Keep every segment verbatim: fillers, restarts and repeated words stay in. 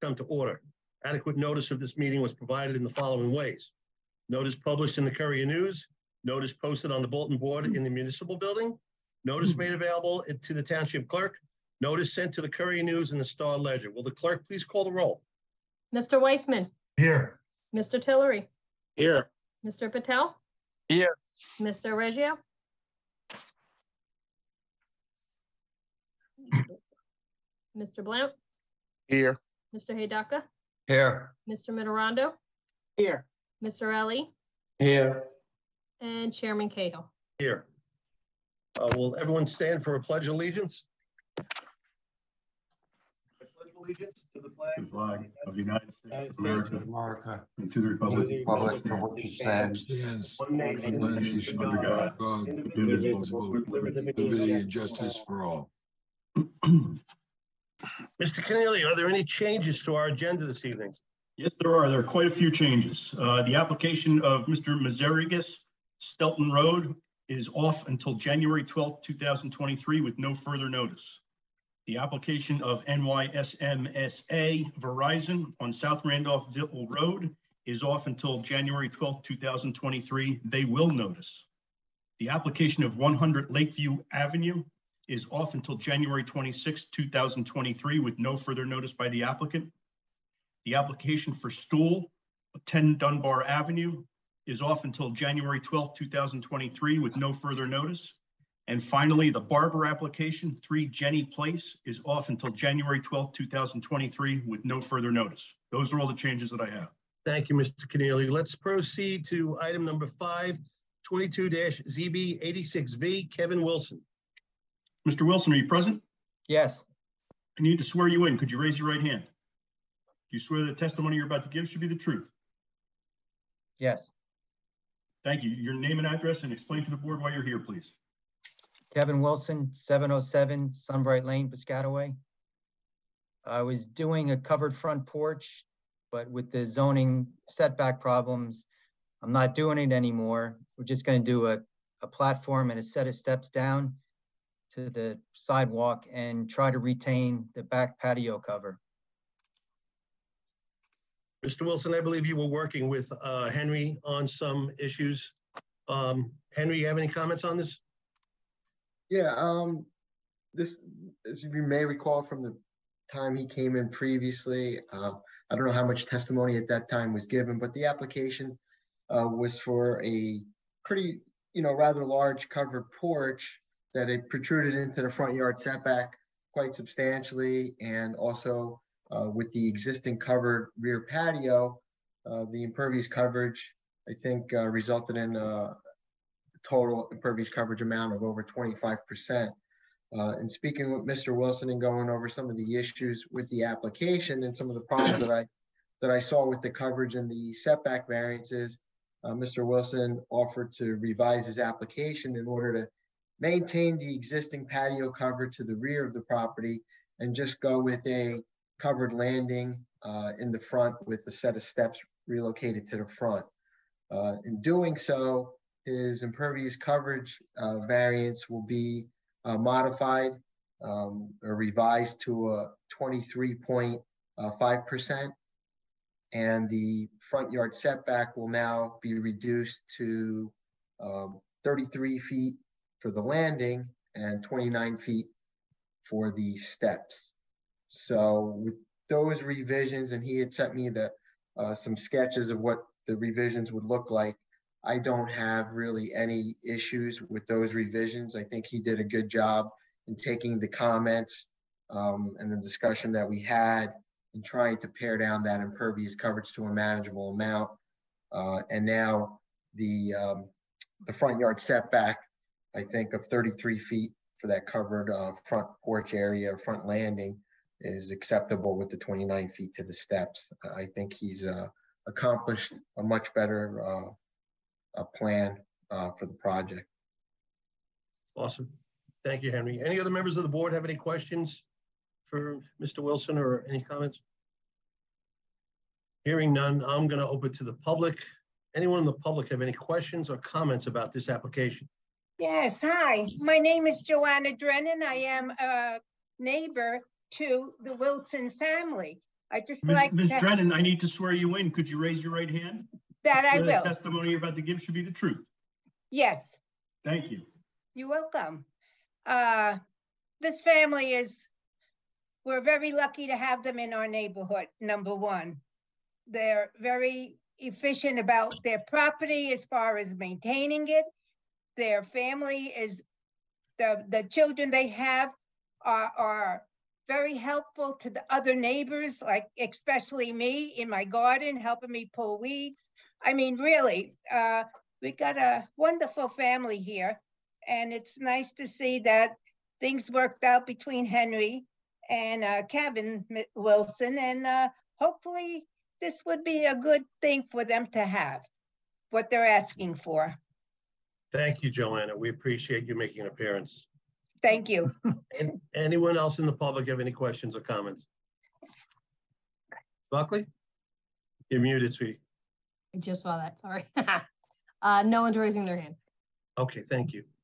come to order. Adequate notice of this meeting was provided in the following ways. Notice published in the Courier News, notice posted on the bulletin board in the municipal building, notice made available to the township clerk, notice sent to the Courier News and the Star Ledger. Will the clerk please call the roll? Mister Weissman, Here. Mister Tillery, Here. Mister Patel, Here. Mister Reggio, Mister Blount, Here. Mister Hidaka, Here. Mister Mitterondo, Here. Mister Ali, Here. and Chairman Cahill. Here. Uh, will everyone stand for a pledge of allegiance? I pledge allegiance to the flag, The flag of the United States of America, America, and to the republic Republic for which it stands, one nation, one nation under God, God, indivisible, with liberty. liberty and justice for all. Mister Keneally, are there any changes to our agenda this evening? Yes, there are. There are quite a few changes. Uh, the application of Mister Mazarigas, Stelton Road, is off until January twelfth, two thousand twenty-three with no further notice. The application of N Y S M S A Verizon on South Randolph-Vittle Road is off until January twelfth, two thousand twenty-three. They will notice. The application of one hundred Lakeview Avenue is off until January twenty-sixth, two thousand twenty-three with no further notice by the applicant. The application for Stool, ten Dunbar Avenue, is off until January twelfth, two thousand twenty-three with no further notice. And finally, the Barber application, three Jenny Place, is off until January twelfth, two thousand twenty-three with no further notice. Those are all the changes that I have. Thank you, Mister Keneally. Let's proceed to item number five, twenty-two Z B eighty-six V, Kevin Wilson. Mister Wilson, are you present? Yes, I need to swear you in. Could you raise your right hand? Do you swear the testimony you're about to give should be the truth? yes. Thank you. Your name and address, and explain to the board why you're here, please. Kevin Wilson, seven oh seven Sunbright Lane, Piscataway. I was doing a covered front porch, but with the zoning setback problems, I'm not doing it anymore. We're just going to do a, a platform and a set of steps down to the sidewalk and try to retain the back patio cover. Mister Wilson, I believe you were working with uh, Henry on some issues. Um, Henry, you have any comments on this? Yeah, um, this, as you may recall from the time he came in previously, uh, I don't know how much testimony at that time was given, but the application uh, was for a pretty, you know, rather large covered porch that it protruded into the front yard setback quite substantially, and also uh, with the existing covered rear patio, uh, the impervious coverage, I think, uh, resulted in a total impervious coverage amount of over twenty-five percent. Uh, and speaking with Mister Wilson and going over some of the issues with the application and some of the problems that I that I saw with the coverage and the setback variances, uh, Mister Wilson offered to revise his application in order to maintain the existing patio cover to the rear of the property and just go with a covered landing uh, in the front with a set of steps relocated to the front. Uh, in doing so, his impervious coverage uh, variance will be uh, modified um, or revised to a twenty-three point five percent. And the front yard setback will now be reduced to um, thirty-three feet for the landing and twenty-nine feet for the steps. So with those revisions, and he had sent me the uh, some sketches of what the revisions would look like, I don't have really any issues with those revisions. I think he did a good job in taking the comments um, and the discussion that we had and trying to pare down that impervious coverage to a manageable amount. Uh, and now the um, the front yard setback, I think, of thirty-three feet for that covered uh, front porch area, front landing, is acceptable with the twenty-nine feet to the steps. I think he's uh, accomplished a much better uh, a plan uh, for the project. Awesome. Thank you, Henry. Any other members of the board have any questions for Mister Wilson or any comments? Hearing none, I'm going to open to the public. Anyone in the public have any questions or comments about this application? Yes, hi. My name is Joanna Drennan. I am a neighbor to the Wilson family. I just Miz like Miz to- Drennan, I need to swear you in. Could you raise your right hand? that I Swear the will. testimony you're about to give should be the truth. Yes, Thank you. you're welcome. Uh, this family is, we're very lucky to have them in our neighborhood, number one. They're very efficient about their property as far as maintaining it. Their family is, the, the children they have are, are very helpful to the other neighbors, like especially me in my garden, helping me pull weeds. I mean, really, uh, we got a wonderful family here. And it's nice to see that things worked out between Henry and uh, Kevin M- Wilson. And uh, hopefully this would be a good thing for them to have, what they're asking for. Thank you, Joanna. We appreciate you making an appearance. Thank you. And anyone else in the public have any questions or comments? Buckley? You're muted, sweetie. I just saw that, sorry. Uh, no one's raising their hand. Okay, thank you.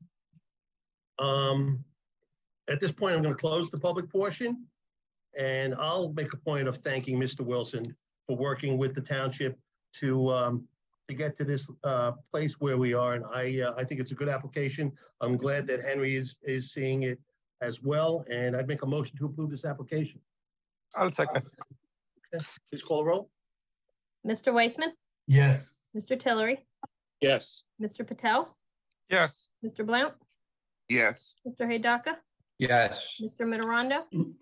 Um, at this point, I'm going to close the public portion, and I'll make a point of thanking Mister Wilson for working with the township to um, to get to this uh, place where we are. And I uh, I think it's a good application. I'm glad that Henry is is seeing it as well, and I'd make a motion to approve this application. I'll second. Okay, please call the roll. Mister Weissman, Yes. Mister Tillery, Yes. Mister Patel, Yes. Mister Blount, Yes. Mister Hidaka, Yes. Mister Mitterondo,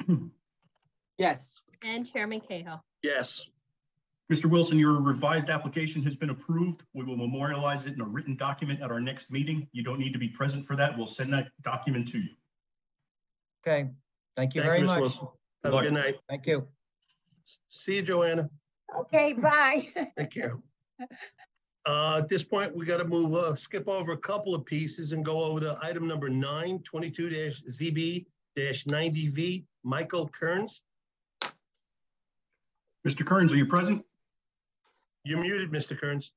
Yes. and Chairman Cahill. Yes. Mister Wilson, your revised application has been approved. We will memorialize it in a written document at our next meeting. You don't need to be present for that. We'll send that document to you. Okay, thank you Thank very Mister much. Wilson. Have a good night. Thank you. See you, Joanna. Okay, bye. Thank you. Uh, at this point, we got to move, uh, skip over a couple of pieces and go over to item number nine, twenty-two Z B ninety V, Michael Kearns. Mister Kearns, are you present? You're muted, Mister Kearns.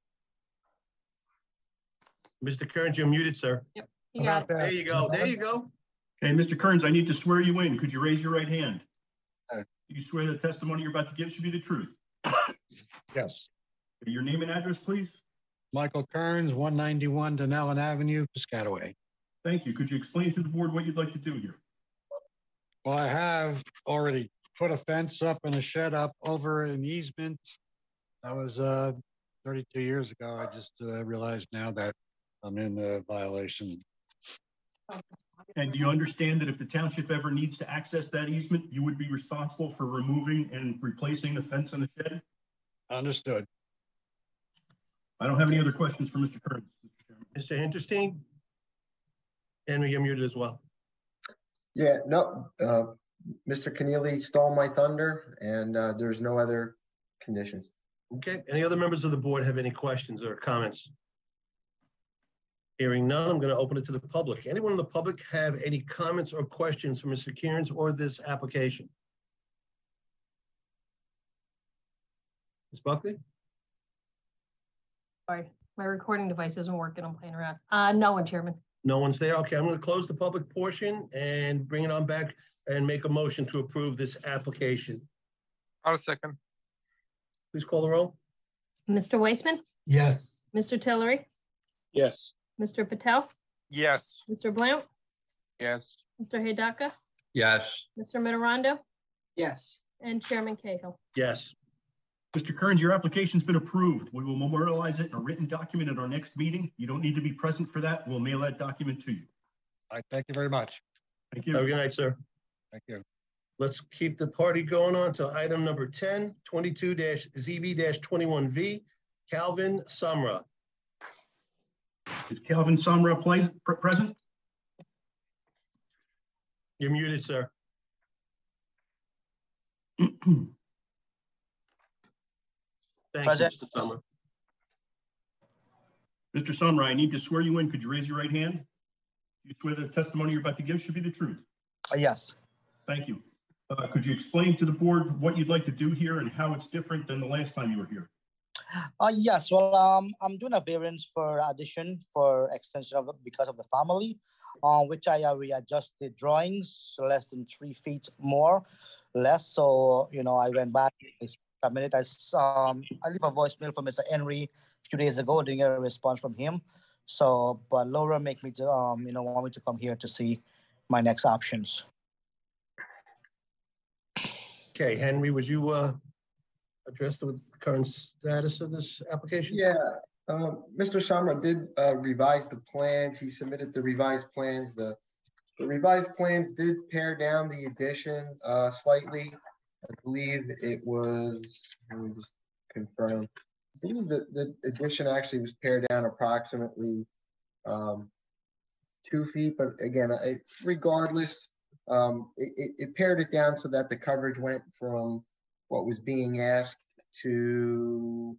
Mister Kearns, you're muted, sir. You got it. There you go. There you go. Okay, Mister Kearns, I need to swear you in. Could you raise your right hand? Aye. You swear the testimony you're about to give should be the truth. Yes. Your name and address, please. Michael Kearns, one ninety-one Denellen Avenue, Piscataway. Thank you. Could you explain to the board what you'd like to do here? Well, I have already put a fence up and a shed up over an easement. That was uh, thirty-two years ago. I just uh, realized now that I'm in a violation. And do you understand that if the township ever needs to access that easement, you would be responsible for removing and replacing the fence and the shed? Understood. I don't have any other questions for Mister Kearns. Mister Chairman. Mister Hinterstein? Henry, you're muted as well. Yeah, no, uh, Mister Keneally stole my thunder and uh, there's no other conditions. Okay, any other members of the board have any questions or comments? Hearing none, I'm going to open it to the public. Anyone in the public have any comments or questions for Mister Kearns or this application? Miz Buckley? Sorry, my recording device isn't working. I'm playing around. Uh, no one, Chairman. No one's there. Okay, I'm going to close the public portion and bring it on back and make a motion to approve this application. I'll second. Please call the roll. Mister Weissman, Yes. Mister Tillery, Yes. Mister Patel, Yes. Mister Blount, Yes. Mister Hidaka, Yes. Mister Mitterondo, Yes. and Chairman Cahill. Yes. Mister Kearns, your application's been approved. We will memorialize it in a written document at our next meeting. You don't need to be present for that. We'll mail that document to you. I thank you very much. Thank Have a you. good night, sir. Thank you. Let's keep the party going on to item number ten, twenty-two Z B twenty-one V, Calvin Sumra. Is Calvin Samra pla- pre- present? You're muted, sir. Thank you, Present. Mister Summer. Mister Samra, I need to swear you in. Could you raise your right hand? You swear the testimony you're about to give should be the truth. Uh, Yes. Thank you. Uh, Could you explain to the board what you'd like to do here and how it's different than the last time you were here? Uh, yes, well, um, I'm doing a variance for addition for extension of because of the family, uh, which I uh, readjusted drawings less than three feet more. less. So, you know, I went back, I submitted, I saw, um, I leave a voicemail from Mister Henry a few days ago, didn't get a response from him. So, but Laura make me to, um, you know, want me to come here to see my next options. Okay, Henry, would you uh, address the current status of this application? Yeah, um, Mister Samra did uh, revise the plans. He submitted the revised plans. The, the revised plans did pare down the addition uh, slightly. I believe it was, let me just confirm. I believe that the addition actually was pared down approximately um, two feet, but again, I, regardless, um, it, it, it pared it down so that the coverage went from what was being asked to,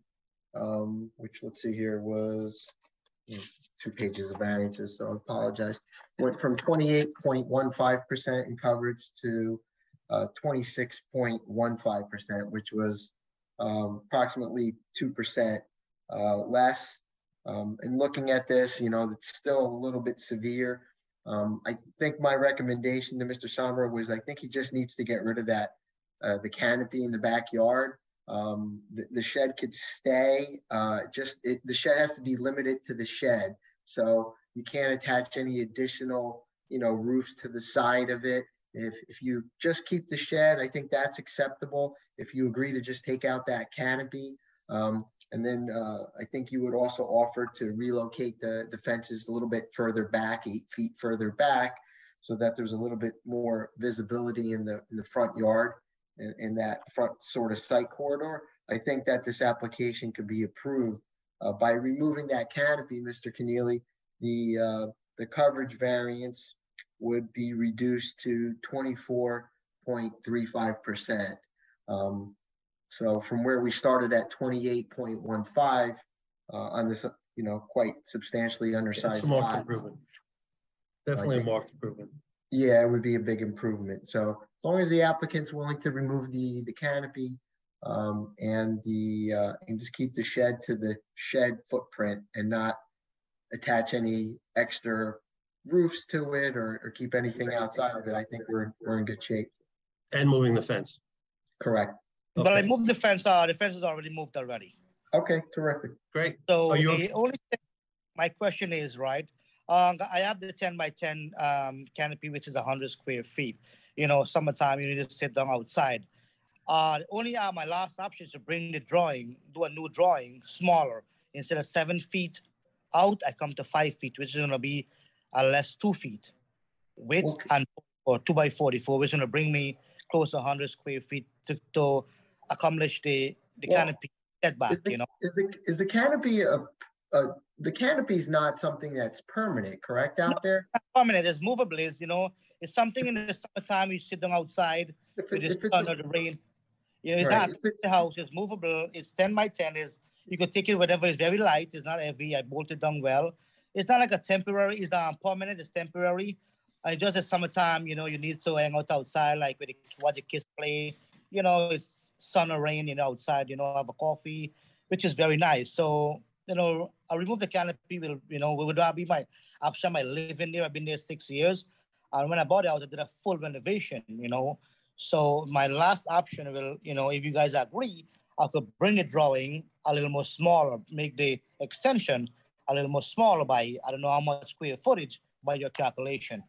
um, which let's see here was you know, two pages of variances, so I apologize. Went from twenty-eight point one five percent in coverage to uh, twenty-six point one five percent, which was um, approximately two percent uh, less. Um, and looking at this, you know, it's still a little bit severe. Um, I think my recommendation to Mister Samra was I think he just needs to get rid of that, uh, the canopy in the backyard. Um, the, the shed could stay, uh, just it, the shed has to be limited to the shed. So you can't attach any additional, you know, roofs to the side of it. If, if you just keep the shed, I think that's acceptable. If you agree to just take out that canopy, um, and then uh, I think you would also offer to relocate the, the fences a little bit further back, eight feet further back, so that there's a little bit more visibility in the in the front yard, in, in that front sort of site corridor. I think that this application could be approved uh, by removing that canopy, Mister Keneally. The uh, the coverage variance would be reduced to twenty-four point three five percent. Um, So from where we started at twenty-eight point one five uh, on this, you know, quite substantially It's undersized a marked lot. improvement. Definitely a think- marked improvement. Yeah, it would be a big improvement. So as long as the applicant's willing to remove the, the canopy um, and the, uh, and just keep the shed to the shed footprint and not attach any extra roofs to it or, or keep anything outside of it, I think we're, we're in good shape. And moving the fence. Correct. But I Okay. moved the fence, uh, the fence is already moved already. Okay, terrific. Great. So Are you the only thing, my question is, right, um, I have the ten by ten um, canopy, which is one hundred square feet. You know, summertime, you need to sit down outside. Uh, only uh, my last option is to bring the drawing, do a new drawing, smaller. Instead of seven feet out, I come to five feet, which is going to be uh, less two feet width Okay. and or two by forty-four, which is going to bring me close to one hundred square feet to, to accomplish the, the Well, canopy setback, Is the, you know. is the, is the canopy a, a, the canopy is not something that's permanent, correct, out there? Permanent, it's movable, it's, you know, it's something in the summertime, you sit down outside If with it, the if it's, sun a- or the rain. You know, it's right, not if it's, the house, it's movable, it's ten by ten, is you could take it whatever, it's very light, it's not heavy, I bolted down well. It's not like a temporary, it's not permanent, it's temporary. Uh, just the summertime, you know, you need to hang out outside, like with the, watch the kids play, you know, it's sun or rain, you know, outside, you know, have a coffee, which is very nice. So, you know, I remove the canopy, will, you know, would not be my option. I live in there, I've been there six years. And when I bought it out, I did a full renovation, you know. So my last option will, you know, if you guys agree, I could bring the drawing a little more smaller, make the extension a little more smaller by, I don't know how much square footage by your calculation.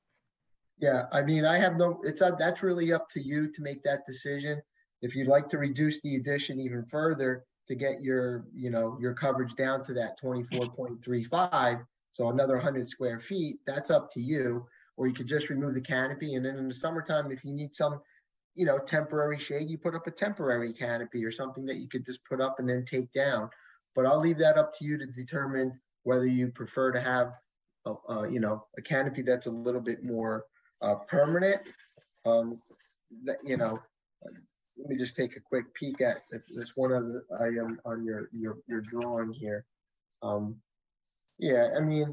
yeah, I mean, I have no, it's, uh, that's really up to you to make that decision. If you'd like to reduce the addition even further to get your, you know, your coverage down to that twenty-four point three five, so another one hundred square feet, that's up to you. Or you could just remove the canopy, and then in the summertime, if you need some, you know, temporary shade, you put up a temporary canopy or something that you could just put up and then take down. But I'll leave that up to you to determine whether you prefer to have, a, uh, you know, a canopy that's a little bit more uh, permanent. Um, that, you know, let me just take a quick peek at this one other item on your your your drawing here. Um, yeah, I mean,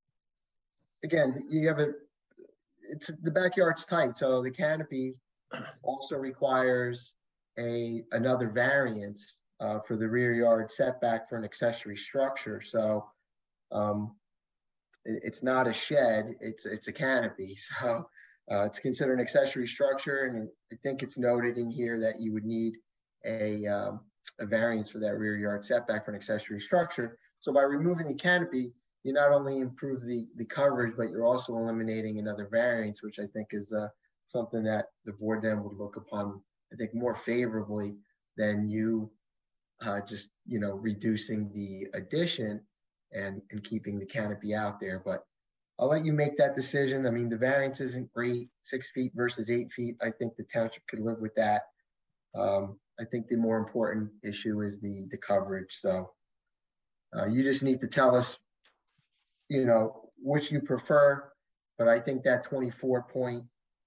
again, you have a, it's the backyard's tight, so the canopy also requires a another variance uh, for the rear yard setback for an accessory structure. So um, it, it's not a shed; it's it's a canopy. So Uh, it's considered an accessory structure, and I think it's noted in here that you would need a, um, a variance for that rear yard setback for an accessory structure. So by removing the canopy, you not only improve the, the coverage, but you're also eliminating another variance, which I think is uh, something that the board then would look upon, I think, more favorably than you uh, just, you know, reducing the addition and, and keeping the canopy out there. But I'll let you make that decision. I mean, the variance isn't great, six feet versus eight feet. I think the township could live with that. Um, I think the more important issue is the, the coverage. So uh, you just need to tell us, you know, which you prefer, but I think that twenty-four point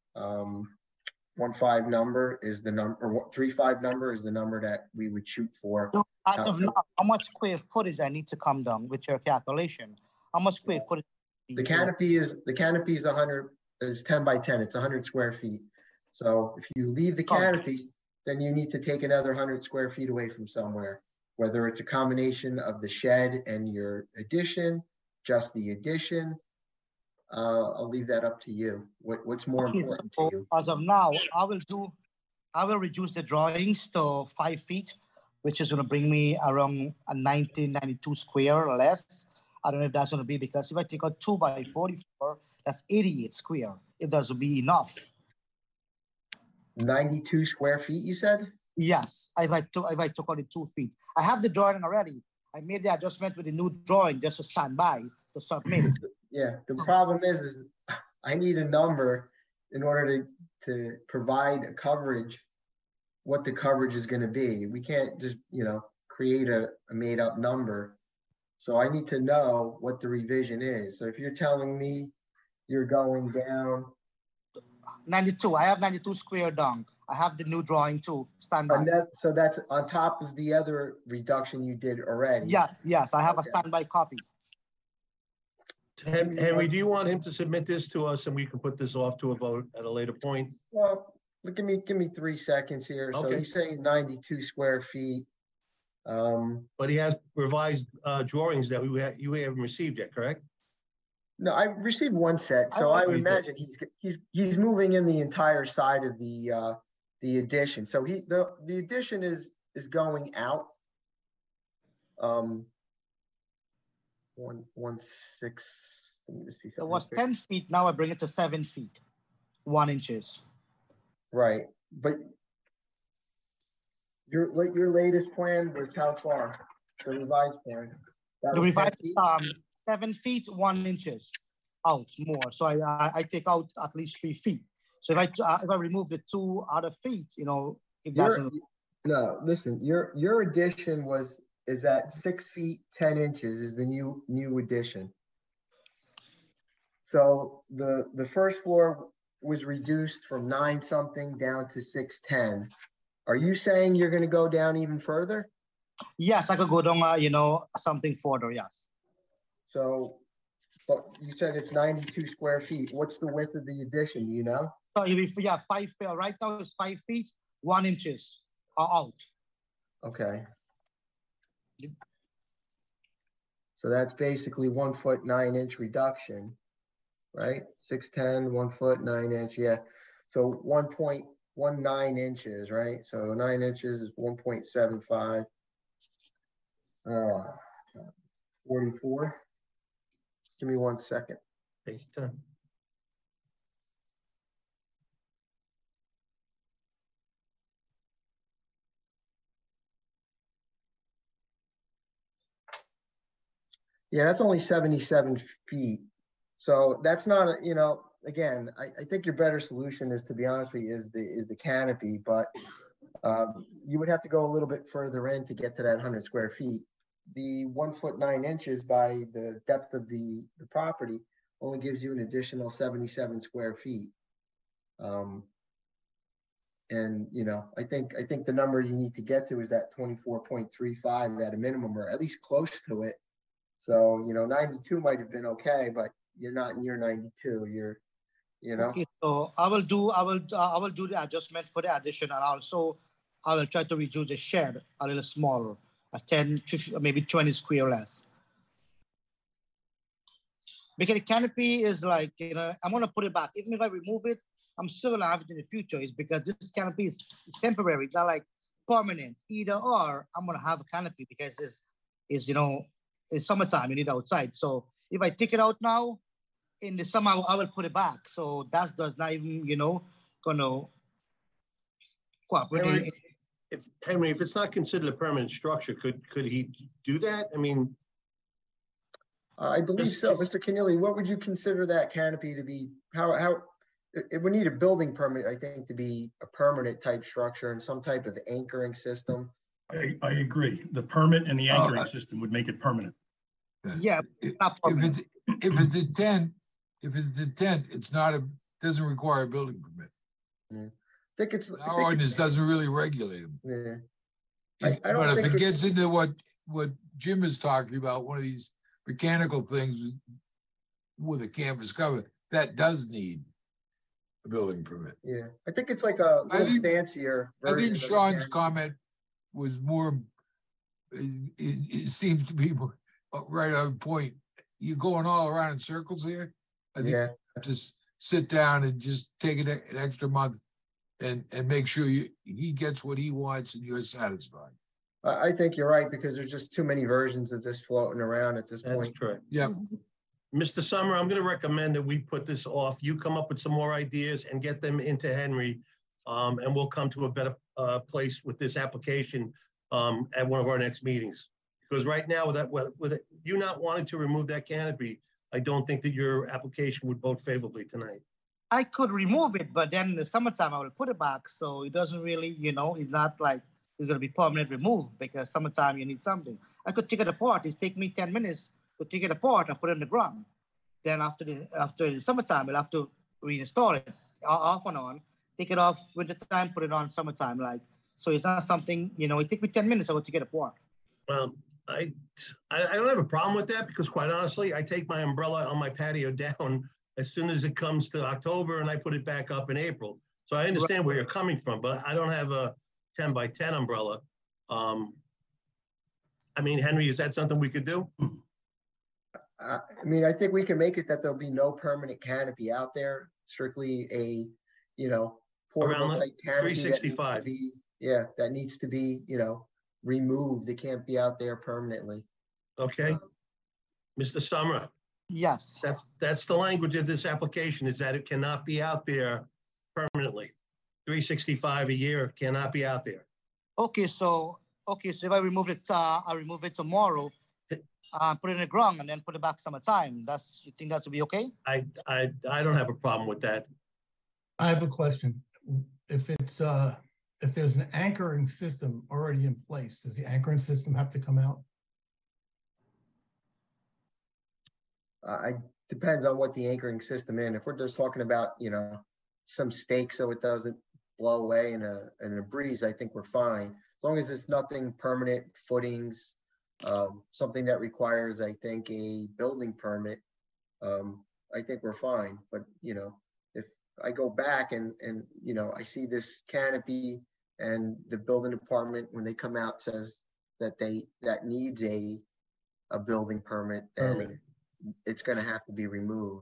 one five number is the number, or what, three five number is the number that we would shoot for. So as Uh, of now, how much square footage I need to come down with your calculation? How much square footage? The canopy is, the canopy is one hundred, is ten by ten, it's one hundred square feet. So if you leave the Oh. canopy, then you need to take another one hundred square feet away from somewhere, whether it's a combination of the shed and your addition, just the addition. Uh, I'll leave that up to you. What, what's more Okay, important to so you? as of now, I will do, I will reduce the drawings to five feet, which is gonna bring me around a nineteen ninety-two square or less. I don't know if that's gonna be, because if I take out two by forty-four, that's eighty-eight square, if that's will be enough. ninety-two square feet, you said? Yes, if I took, if I took out the two feet. I have the drawing already. I made the adjustment with the new drawing just to stand by to submit. Yeah, the problem is, is I need a number in order to, to provide a coverage, what the coverage is gonna be. We can't just, you know, create a, a made up number. So I need to know what the revision is. So if you're telling me you're going down, ninety-two, I have ninety-two square down. I have the new drawing too, stand by. and that, so that's on top of the other reduction you did already? Yes, yes, I have Okay. a standby copy. Hen- Henry, do you want him to submit this to us and we can put this off to a vote at a later point? Well, look, give me, give me three seconds here. So Okay. he's saying ninety-two square feet. Um, But he has revised uh, drawings that we, ha- you haven't received yet, correct? No, I received one set, so Oh, I you would did. imagine he's, he's, he's moving in the entire side of the, uh, the addition. So he, the, the addition is, is going out. Um. One, one, six, let me just see It something was quick. ten feet, now I bring it to seven feet, one inches. Right, but your, like, your latest plan was how far? The revised plan? That The was ten revised, feet? um, seven feet, one inches out more. So I, I, I take out at least three feet. So if I, uh, if I remove the two other feet, you know, if that's, Your, no, listen, your, your addition was, is at six feet, ten inches is the new, new addition. So the, the first floor was reduced from nine something down to six ten. Are you saying you're gonna go down even further? yes, I could go down, uh, you know, something further, yes. So, but you said it's ninety-two square feet. What's the width of the addition, do you know? So if, yeah, five, feet. Right now it's five feet, one inches are out. Okay. So that's basically one foot, nine inch reduction, right? Six, ten, one foot, nine inch, yeah. So one point one nine inches, right? So nine inches is one point seven five. Uh, forty-four. Give me one second. Take your time. Yeah, that's only seventy-seven feet. So that's not, a you know, again, I, I think your better solution is, to be honest with you, is the, is the canopy, but um, you would have to go a little bit further in to get to that hundred square feet. The one foot nine inches by the depth of the, the property only gives you an additional seventy-seven square feet. Um, and, you know, I think, I think the number you need to get to is that twenty-four point three five at a minimum, or at least close to it. So, you know, ninety-two might have been okay, but you're not in your ninety-two, you're, you know? Okay, so I will do, I will, uh, I will do the adjustment for the addition, and also I will try to reduce the shed a little smaller, a ten, fifty, maybe twenty square less. Because the canopy is like, you know, I'm gonna put it back. Even if I remove it, I'm still gonna have it in the future is because this canopy is, is temporary, it's not like permanent. Either or, I'm gonna have a canopy because it's, is you know, it's summertime, you need outside. So if I take it out now, in the summer, I will put it back. So that does not even, you know, gonna cooperate. Henry, if, Henry, if it's not considered a permanent structure, could, could he do that? I mean, Uh, I believe so. Mister Keneally, what would you consider that canopy to be? How, how, it, it would need a building permit, I think, to be a permanent type structure and some type of anchoring system. I, I agree. The permit and the Oh, anchoring I- system would make it permanent. Yeah, If not if permanent. it's, if it's a tent, if it's a tent, it's not a, doesn't require a building permit. I think it's, I Our think ordinance it's, doesn't really regulate them. yeah. I- I don't But if think it it's- gets into what, what Jim is talking about, one of these mechanical things with a canvas cover, that does need a building permit. Yeah, I think it's like a I little think- fancier. I version think of the Sean's canopy. comment was more, it, it, it seems to be more- right on point. You're going all around in circles here. I think you Yeah, have to s- sit down and just take an, e- an extra month and, and make sure you, he gets what he wants and you're satisfied. I, I think you're right, because there's just too many versions of this floating around at this that's point. correct. Yep. Mister Summer, I'm gonna recommend that we put this off. You come up with some more ideas and get them into Henry. Um, and we'll come to a better, uh, place with this application, um, at one of our next meetings. Because right now, with that, with, with it- you not wanting to remove that canopy, I don't think that your application would vote favorably tonight. I could remove it, but then in the summertime, I will put it back. So it doesn't really, you know, it's not like it's gonna be permanent removed because summertime you need something. I could take it apart. It take me ten minutes to take it apart and put it in the ground. Then after the after the summertime, I'll have to reinstall it o- off and on. Take it off winter time, put it on summertime. Like so, it's not something you know. It take me ten minutes. I will take it apart. Well, I, I, I don't have a problem with that because quite honestly, I take my umbrella on my patio down as soon as it comes to October and I put it back up in April. So I understand where you're coming from, but I don't have a ten by ten umbrella. Um, I mean, Henry, is that something we could do? I, I mean, I think we can make it that there'll be no permanent canopy out there, strictly a, you know, portable Around the type canopy that needs to three sixty-five. be, yeah, that needs to be, you know, removed. It can't be out there permanently. Okay? Mister Summer, Yes. that's, that's the language of this application is that it cannot be out there permanently. three sixty-five a year cannot be out there. Okay, so okay, so if I remove it, uh, I remove it tomorrow, uh, put it in the ground, and then put it back summertime. That's you think that would be okay? I, I, I don't have a problem with that. I have a question. If it's, uh, if there's an anchoring system already in place, does the anchoring system have to come out? Uh, I, depends on what the anchoring system is. If we're just talking about, you know, some stake so it doesn't blow away in a, in a breeze, I think we're fine. As long as it's nothing permanent, footings, um, something that requires, I think, a building permit, um, I think we're fine. But, you know, if I go back and, and, you know, I see this canopy and the building department, when they come out, says that they, that needs a, a building permit, then Permit. it's gonna have to be removed.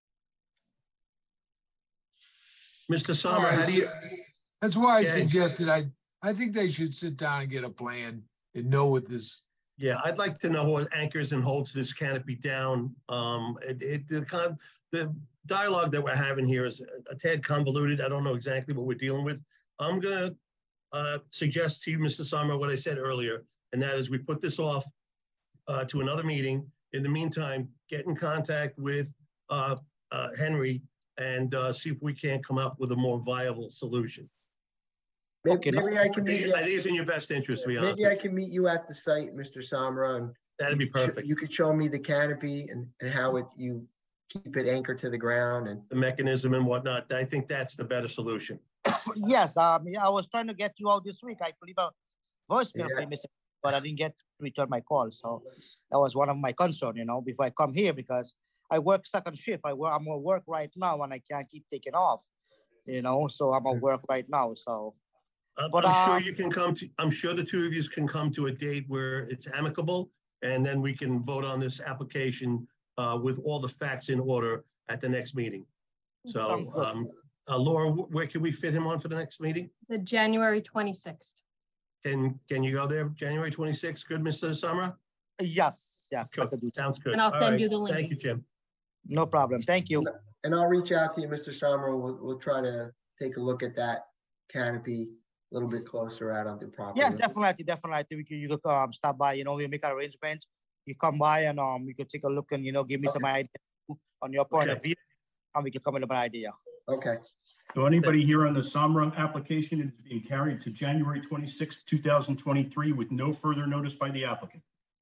Mister All Summer, right, how do you, so that's why I Yeah. suggested I, I think they should sit down and get a plan and know what this, yeah, I'd like to know what anchors and holds this canopy down. Um, it, it, the con, the dialogue that we're having here is a tad convoluted. I don't know exactly what we're dealing with. I'm gonna, uh, suggest to you, Mister Summer, what I said earlier, and that is we put this off, uh, to another meeting. In the meantime, get in contact with, uh, uh, Henry and, uh, see if we can't come up with a more viable solution. Maybe, Okay, no- maybe I I can meet think, you, I think it's in your best interest, to be honest. maybe I can meet you at the site, Mister Samra, and That'd be you could sho- perfect. You could show me the canopy and, and how it, you keep it anchored to the ground and, The mechanism and whatnot. I think that's the better solution. Yes. Um. Yeah, I was trying to get you out this week. I could leave a voicemail Yeah. for you, Mister but I didn't get to return my call. So that was one of my concern, you know, before I come here because I work second shift. I work. I'm at work right now, and I can't keep taking off, you know. So I'm at work right now. So. I'm, But, I'm sure um, you can come to, I'm sure the two of you can come to a date where it's amicable, and then we can vote on this application uh, with all the facts in order at the next meeting. So Sounds good. um, Uh, Laura, wh- where can we fit him on for the next meeting? The January twenty-sixth. Can, can you go there, January twenty-sixth? Good, Mister Summer? Yes, yes, I Cool. could do that. Sounds good. And I'll All send right. you the link. Thank you, Jim. No problem. Thank you. And I'll reach out to you, Mister Summer. We'll, we'll try to take a look at that canopy a little bit closer out on the property. Yes, definitely, definitely. We could, you could um, stop by, you know, we make arrangements. You come by and um, you could take a look and, you know, give me some idea on your point of Okay. view. And we can come up with an idea. Okay. So anybody here on the Samra application is being carried to January twenty-sixth, two thousand twenty-three with no further notice by the applicant.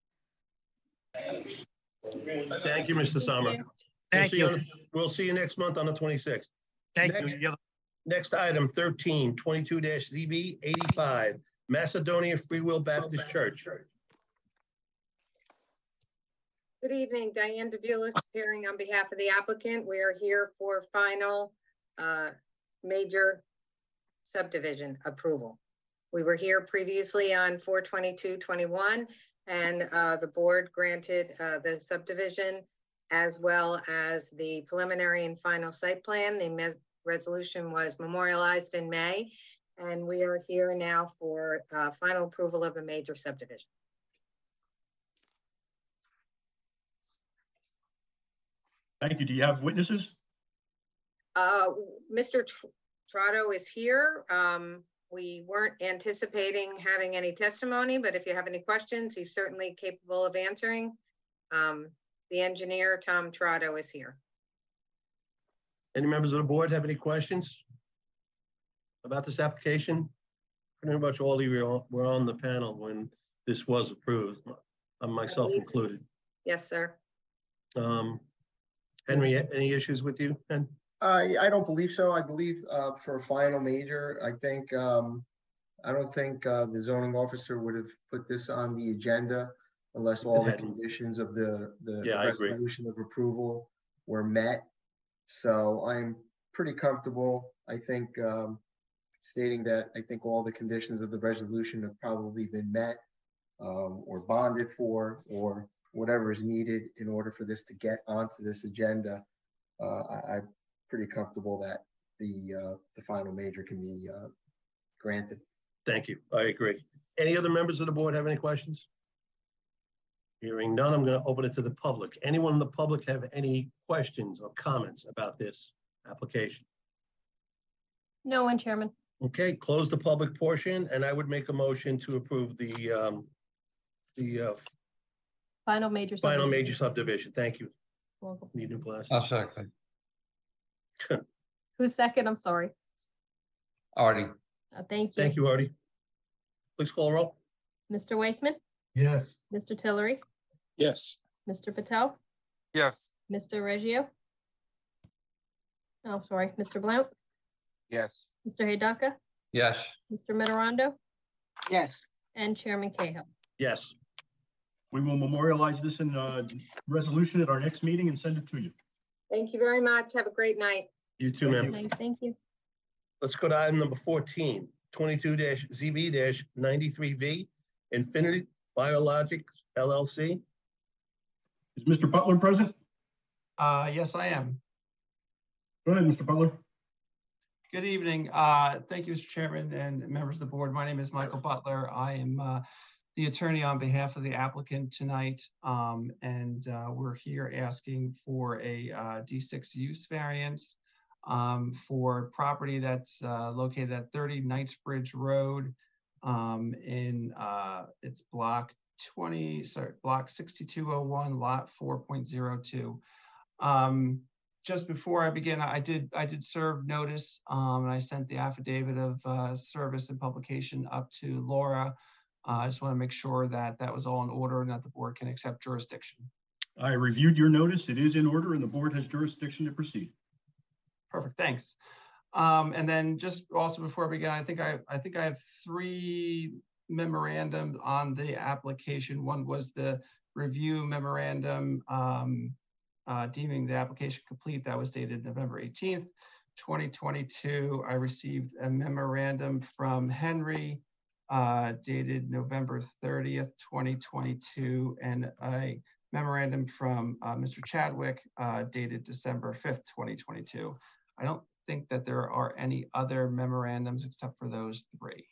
Thank you, Mister Summer. We'll Thank see you. on- We'll see you next month on the twenty-sixth. Thank Next. you. You have- Next item, thirteen, twenty-two Z B eighty-five, Macedonia Free Will Baptist Church. Good evening, Diane DeVulis, appearing on behalf of the applicant. We are here for final uh, major subdivision approval. We were here previously on four twenty-two twenty-one, and uh, the board granted uh, the subdivision as well as the preliminary and final site plan. The mes- resolution was memorialized in May, and we are here now for uh, final approval of the major subdivision. Thank you. Do you have witnesses? Uh, Mister Tr- Trotto is here. Um, we weren't anticipating having any testimony, but if you have any questions, he's certainly capable of answering. Um, the engineer, Tom Trotto, is here. Any members of the board have any questions about this application? Pretty much all of you were on the panel when this was approved, uh, myself believe so. included. Yes, sir. Um, Henry, any issues with you? Hen? I, I don't believe so. I believe, uh, for a final major, I think, um, I don't think, uh, the zoning officer would have put this on the agenda unless all the hadn't. conditions of the, the Yeah, I agree. resolution of approval were met. So I'm pretty comfortable, I think, um, stating that I think all the conditions of the resolution have probably been met, um, or bonded for, or whatever is needed in order for this to get onto this agenda. Uh, I, I'm pretty comfortable that the, uh, the final major can be, uh, granted. Thank you. I agree. Any other members of the board have any questions? Hearing none, I'm going to open it to the public. Anyone in the public have any questions or comments about this application? No one, Chairman. Okay, close the public portion, and I would make a motion to approve the, um, the, uh, Final major. final subdivision. major subdivision. Thank you. Welcome. Need new glasses. I'll second. Who's second? I'm sorry. Artie. Uh, Thank you. Thank you, Artie. Please call roll. Mister Weissman, Yes. Mister Tillery, Yes. Mister Patel, Yes. Mister Reggio. Oh, sorry, Mister Blount, Yes. Mister Hidaka, Yes. Mister Mitterondo, Yes. and Chairman Cahill. Yes. We will memorialize this in a resolution at our next meeting and send it to you. Thank you very much. Have a great night. You too, ma'am. Thank thank you. Let's go to item number fourteen, twenty-two Z B ninety-three V, Infinity Biologics L L C. Is Mister Butler present? Uh, yes, I am. Go ahead, Mister Butler. Good evening. Uh, thank you, Mister Chairman and members of the board. My name is Michael Butler. I am uh, the attorney on behalf of the applicant tonight. Um, and uh, we're here asking for a uh, D six use variance um, for property that's uh, located at thirty Knightsbridge Road um, in uh, it's block twenty, sorry, block sixty-two oh one, lot four point oh two. Um, just before I begin, I did I did serve notice um, and I sent the affidavit of uh, service and publication up to Laura. Uh, I just want to make sure that that was all in order and that the board can accept jurisdiction. I reviewed your notice. It is in order and the board has jurisdiction to proceed. Perfect, thanks. Um, and then just also before we begin, I think I I think I have three memorandums on the application. One was the review memorandum um, uh, deeming the application complete. That was dated November eighteenth, twenty twenty-two. I received a memorandum from Henry uh, dated November thirtieth, twenty twenty-two, and a memorandum from uh, Mister Chadwick uh, dated December fifth, twenty twenty-two. I don't think that there are any other memorandums except for those three.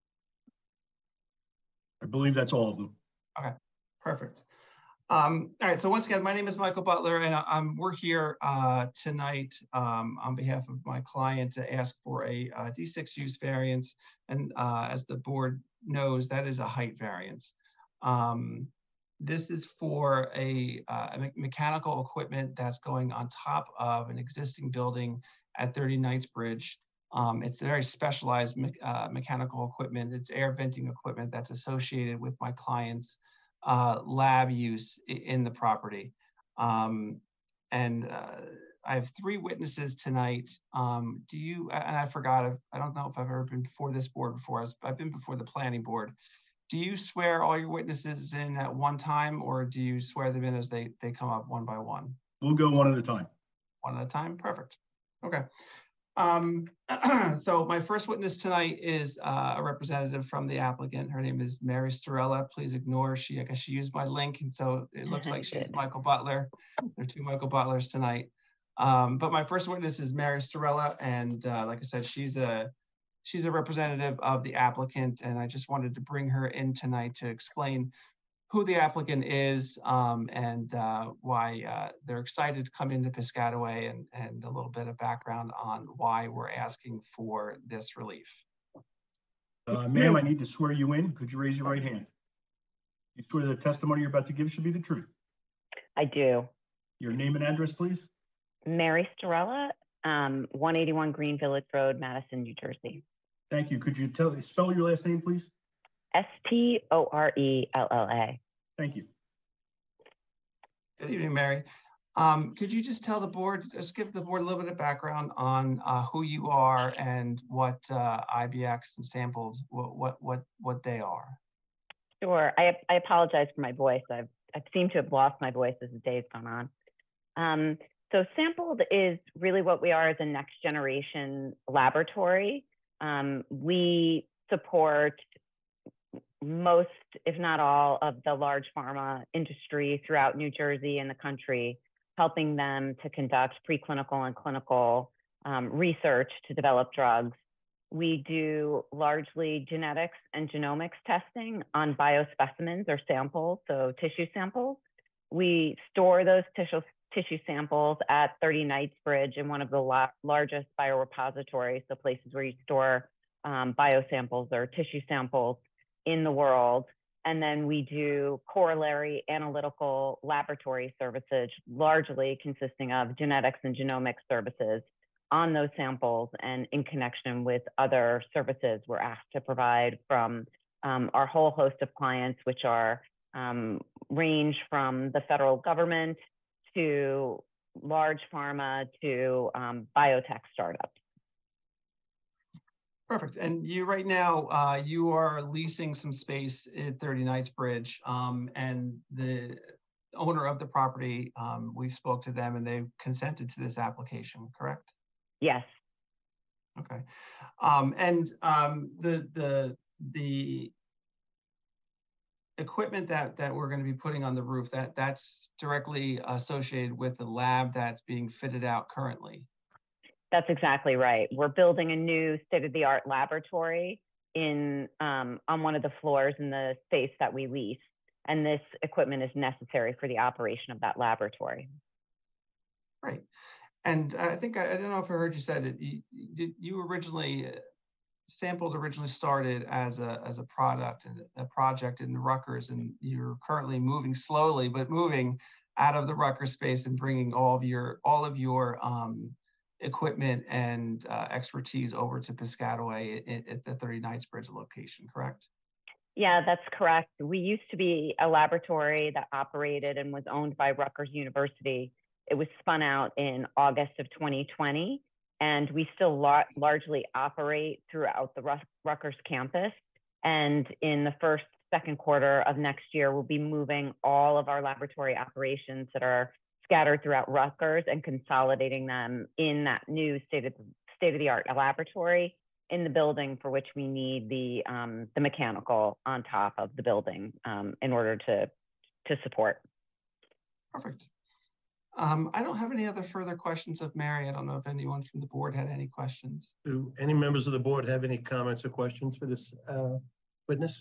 I believe that's all of them. Okay, perfect. Um, all right, so once again, my name is Michael Butler, and um, we're here uh, tonight um, on behalf of my client to ask for a, uh D six use variance. And uh, as the board knows, that is a height variance. Um, this is for a, uh, a me- mechanical equipment that's going on top of an existing building at thirty Knightsbridge. Um, it's a very specialized me- uh, mechanical equipment. It's air venting equipment that's associated with my client's uh, lab use i- in the property. Um, and uh, I have three witnesses tonight. Um, do you, a- and I forgot, I've- I don't know if I've ever been before this board before. I've I've been before the planning board. Do you swear all your witnesses in at one time, or do you swear them in as they, they come up one by one? We'll go one at a time. One at a time, perfect. Okay. Um, so my first witness tonight is uh, a representative from the applicant. Her name is Mary Storella. Please ignore, she, I guess she used my link, and so it looks like she's Michael Butler. There are two Michael Butlers tonight. Um, but my first witness is Mary Storella, and uh, like I said, she's a she's a representative of the applicant, and I just wanted to bring her in tonight to explain who the applicant is um, and uh, why uh, they're excited to come into Piscataway, and, and a little bit of background on why we're asking for this relief. Uh, ma'am, I need to swear you in. Could you raise your right hand? You swear the testimony you're about to give should be the truth. I do. Your name and address, please. Mary Storella, um, one eighty-one Green Village Road, Madison, New Jersey. Thank you. Could you tell spell your last name, please? S T O R E L L A. Thank you. Good evening, Mary. Um, could you just tell the board, just give the board a little bit of background on uh, who you are and what uh, I B X and samples, what what what what they are? Sure. I I apologize for my voice. I've I seem to have lost my voice as the day's gone on. Um, so Sampled is really what we are as a next generation laboratory. Um, we support most, if not all, of the large pharma industry throughout New Jersey and the country, helping them to conduct preclinical and clinical um, research to develop drugs. We do largely genetics and genomics testing on biospecimens or samples, so tissue samples. We store those tissue, tissue samples at thirty Knightsbridge in one of the la largest biorepositories, so places where you store um, biosamples or tissue samples in the world. And then we do corollary analytical laboratory services, largely consisting of genetics and genomics services on those samples and in connection with other services we're asked to provide from um, our whole host of clients, which are um, range from the federal government to large pharma to um, biotech startups. Perfect. And you right now, uh, you are leasing some space at thirty Knightsbridge, um, and the owner of the property, um, we've spoke to them and they've consented to this application, correct? Yes. Okay. Um, and um, the the the equipment that that we're going to be putting on the roof, that that's directly associated with the lab that's being fitted out currently. That's exactly right. We're building a new state-of-the-art laboratory in um, on one of the floors in the space that we lease, and this equipment is necessary for the operation of that laboratory. Right. And I think, I, I don't know if I heard you said it, you, you, you originally, uh, Sampled originally started as a, as a product and a project in the Rutgers, and you're currently moving slowly, but moving out of the Rutgers space and bringing all of your, all of your um, equipment and uh, expertise over to Piscataway at, at the thirty Knightsbridge location, correct? Yeah, that's correct. We used to be a laboratory that operated and was owned by Rutgers University. It was spun out in August of twenty twenty, and we still lar largely operate throughout the Rut Rutgers campus. And in the first, second quarter of next year, we'll be moving all of our laboratory operations that are scattered throughout Rutgers and consolidating them in that new state of, state-of-the-art laboratory in the building, for which we need the um, the mechanical on top of the building um, in order to to support. Perfect. Um, I don't have any other further questions of Mary. I don't know if anyone from the board had any questions. Do any members of the board have any comments or questions for this uh, witness?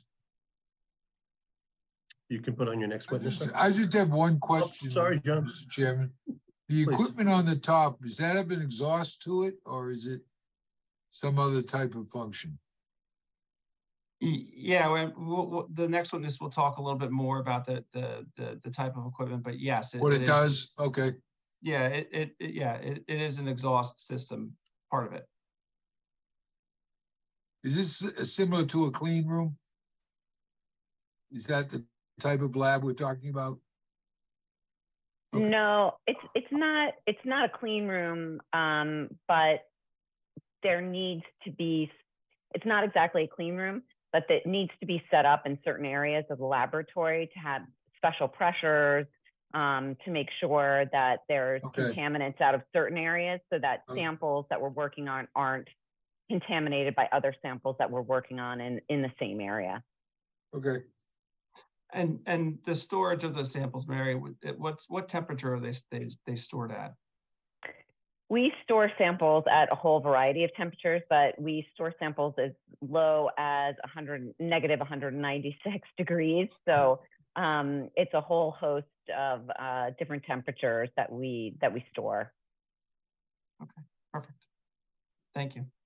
You can put on your next I witness. just, sir. I just have one question. sorry, John. Mister Chairman. The Please. equipment on the top, does that have an exhaust to it or is it some other type of function? Y- Yeah, we- we'll, we'll- the next witness will talk a little bit more about the, the, the, the type of equipment, but yes. What it is- does? Okay. Yeah, it, it, it- yeah, it, it is an exhaust system, part of it. Is this s- similar to a clean room? Is that the type of lab we're talking about? Okay. No, it's it's not it's not a clean room, um, but there needs to be. It's not exactly a clean room, but that needs to be set up in certain areas of the laboratory to have special pressures um, to make sure that there's Okay. contaminants out of certain areas, so that Okay. samples that we're working on aren't contaminated by other samples that we're working on in in the same area. Okay. And, and the storage of those samples, Mary, what- it- what's, what temperature are they, they, they stored at? We store samples at a whole variety of temperatures, but we store samples as low as one hundred, negative one hundred ninety-six degrees. So um, it's a whole host of uh, different temperatures that we that we store. Perfect. Thank you.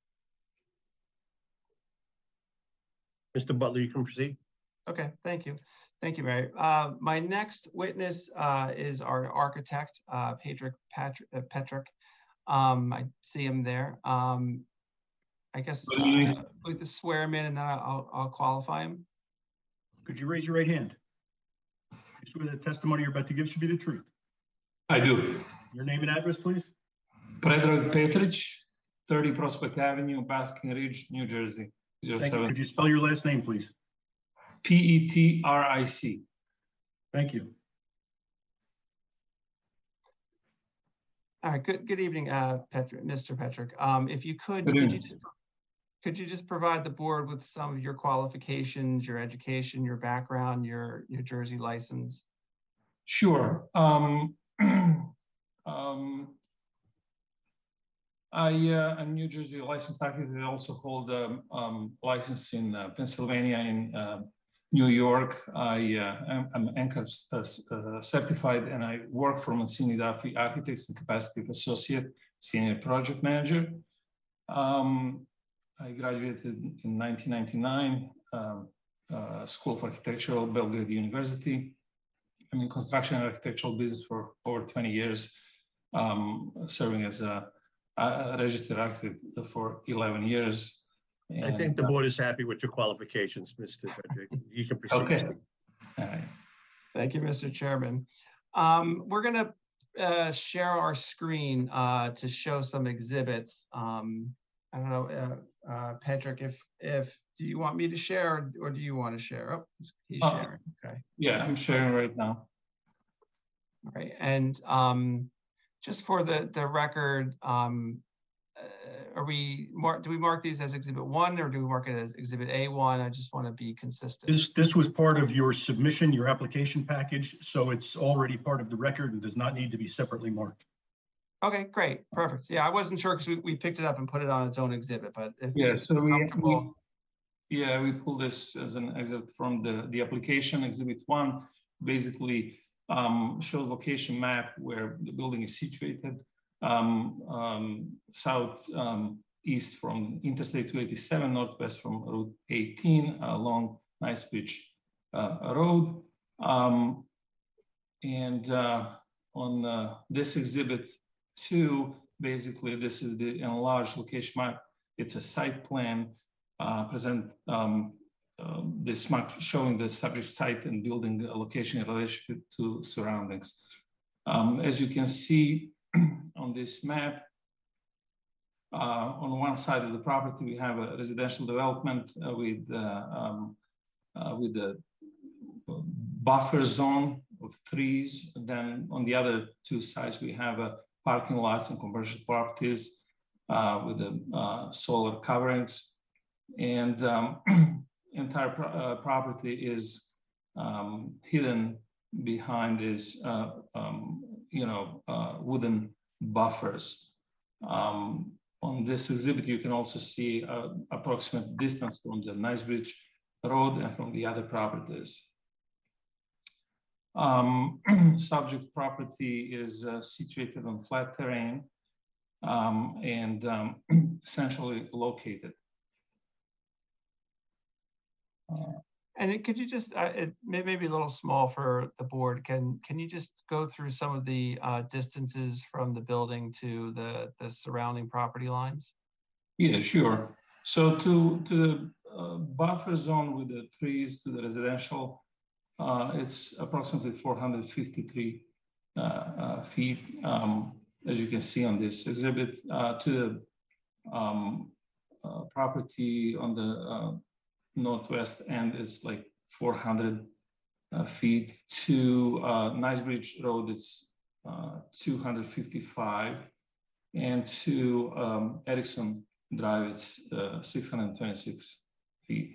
Mister Butler, you can proceed. Okay, thank you. Thank you, Mary. Uh, my next witness uh, is our architect, uh, Patrick Patrick uh, Petrick. Um, I see him there. Um, I guess uh, we just swear him in and then I'll, I'll qualify him. Could you raise your right hand? You swear the testimony you're about to give should be the truth. I do. Your name and address, please? Predrag Petric, thirty Prospect Avenue, Basking Ridge, New Jersey. Thank you. zero seven Could you spell your last name, please? P E T R I C. Thank you. All right, good, good evening, uh, Petrick, Mister Petrick. Um, if you could, Good could you evening. just, could you just provide the board with some of your qualifications, your education, your background, your New Jersey license? Sure. Um, um, I uh, am New Jersey licensed architect. I also hold a um, license in uh, Pennsylvania, in uh, New York. I uh, am I'm ANCAP uh, certified, and I work for Mancini Duffy Architects in capacity of associate senior project manager. Um, I graduated in nineteen ninety-nine, um, uh, School of Architecture, Belgrade University. I'm in construction and architectural business for over twenty years, um, serving as a, a registered architect for eleven years. I think the board is happy with your qualifications, Mister Frederick. You can proceed. Okay. All right. Thank you, Mister Chairman. Um, we're gonna uh, share our screen uh, to show some exhibits. Um, I don't know, uh, uh, Patrick, if if do you want me to share or, or do you want to share? Oh, he's Uh, sharing. Okay. Yeah, I'm sharing right now. All right, and um, just for the the record, um, uh, are we mark? Do we mark these as Exhibit One or do we mark it as Exhibit A one? I just want to be consistent. This, this was part of your submission, your application package, so it's already part of the record and does not need to be separately marked. Okay, great, perfect. Yeah, I wasn't sure because we, we picked it up and put it on its own exhibit, but if Yeah, if so you're we, comfortable. we yeah we pull this as an exit from the the application. Exhibit one basically um, shows location map where the building is situated, um, um, south um, east from Interstate two eighty-seven, northwest from Route eighteen along Knightsbridge uh, Road, um, and uh, on uh, this exhibit two, basically this is the enlarged location map. It's a site plan uh, present um, uh, this map showing the subject site and building location in relation to surroundings. Um, as you can see on this map, uh, on one side of the property we have a residential development uh, with uh, um, uh, with the buffer zone of trees. Then on the other two sides we have a parking lots and commercial properties uh, with the uh, solar coverings, and um, entire pro uh, property is um, hidden behind this uh, um, you know, uh, wooden buffers. Um, on this exhibit, you can also see uh, approximate distance from the Knightsbridge Road and from the other properties. Um, subject property is uh, situated on flat terrain um, and um, essentially located. Uh, And it- could you just, uh, it may, may be a little small for the board. Can, can you just go through some of the uh, distances from the building to the, the surrounding property lines? Yeah, sure. So to, to the uh, buffer zone with the trees to the residential, uh, it's approximately four hundred fifty-three uh, uh, feet, um, as you can see on this exhibit. Uh, to the um, uh, property on the uh, northwest end is like four hundred uh, feet. To uh, Knightsbridge Road, it's uh, two hundred fifty-five, and to um, Erickson Drive, it's uh, six hundred twenty-six feet.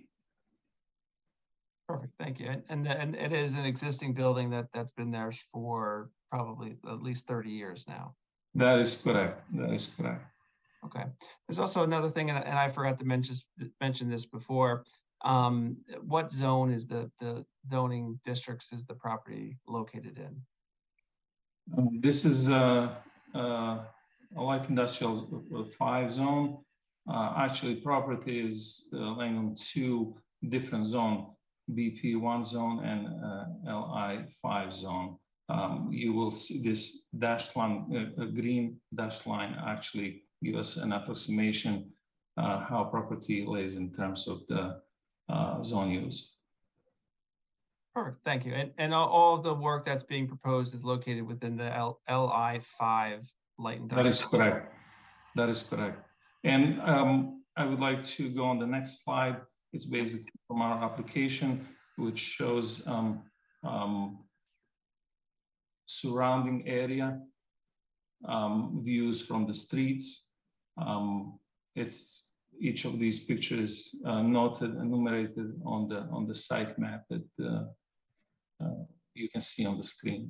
Perfect, thank you. And, and, and it is an existing building that, that's been there for probably at least thirty years now. That is correct, that is correct. Okay, there's also another thing, and I- and I forgot to mention, mention this before. Um, what zone is the, the zoning districts is the property located in? Um, This is uh, uh, a light industrial uh, five zone. Uh, Actually, property is uh, laying on two different zones, B P one zone and uh, L I five zone. Um, You will see this dashed line, uh, a green dashed line actually give us an approximation uh, how property lays in terms of the uh, zone use. Perfect, thank you. And, and all, all of the work that's being proposed is located within the L, LI five light industrial. That is correct. That is correct. And um, I would like to go on the next slide. It's basically from our application, which shows um, um, surrounding area um, views from the streets. Um, it's each of these pictures uh, noted, enumerated on the on the site map that uh, uh, you can see on the screen.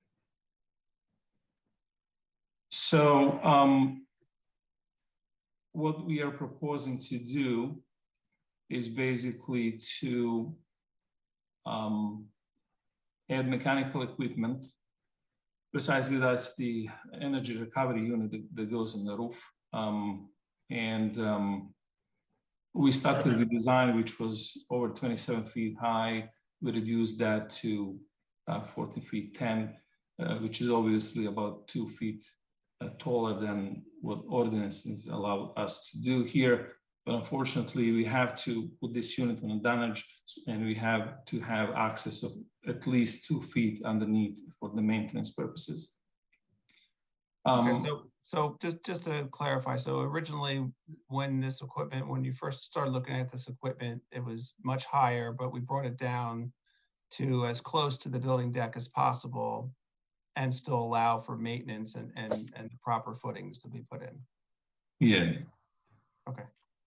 So um, what we are proposing to do is basically to um, add mechanical equipment. Precisely, that's the energy recovery unit that, that goes on the roof. Um, and um, we started with design, which was over twenty-seven feet high. We reduced that to uh, forty feet ten, uh, which is obviously about two feet uh, taller than what ordinances allow us to do here. But unfortunately, we have to put this unit on a dunnage, and we have to have access of at least two feet underneath for the maintenance purposes. Um, Okay, so, so just, just to clarify, so originally when this equipment, when you first started looking at this equipment, it was much higher, but we brought it down to as close to the building deck as possible and still allow for maintenance and, and, and the proper footings to be put in. Yeah. Okay.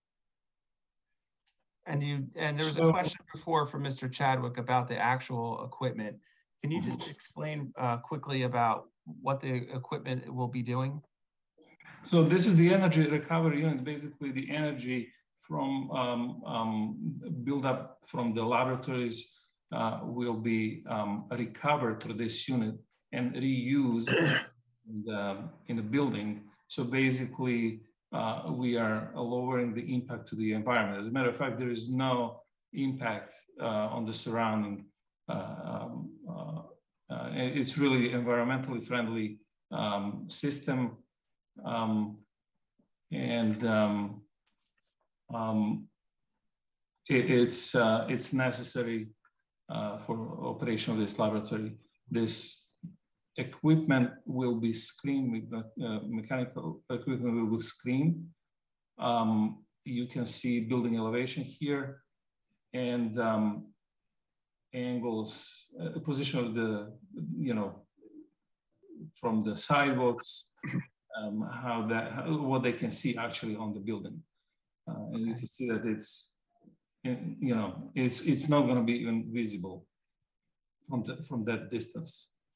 And you, and there was So- a question before from Mister Chadwick about the actual equipment. Can you just explain uh, quickly about what the equipment will be doing? So this is the energy recovery unit, basically the energy from um, um, build up from the laboratories uh, will be um, recovered through this unit and reused in the, in the building. So basically, uh, we are lowering the impact to the environment. As a matter of fact, there is no impact uh, on the surrounding. Uh, um, uh, uh, it's really environmentally friendly um, system. Um, and um, um, it, it's uh, it's necessary uh, for operation of this laboratory. This equipment will be screened with uh, mechanical equipment will be screened. Um, you can see building elevation here and um, angles, uh, position of the, you know, from the sidewalks. Um, how that, how, what they can see actually on the building. Uh, and you can see that it's, you know, it's it's not going to be even visible from the, from that distance.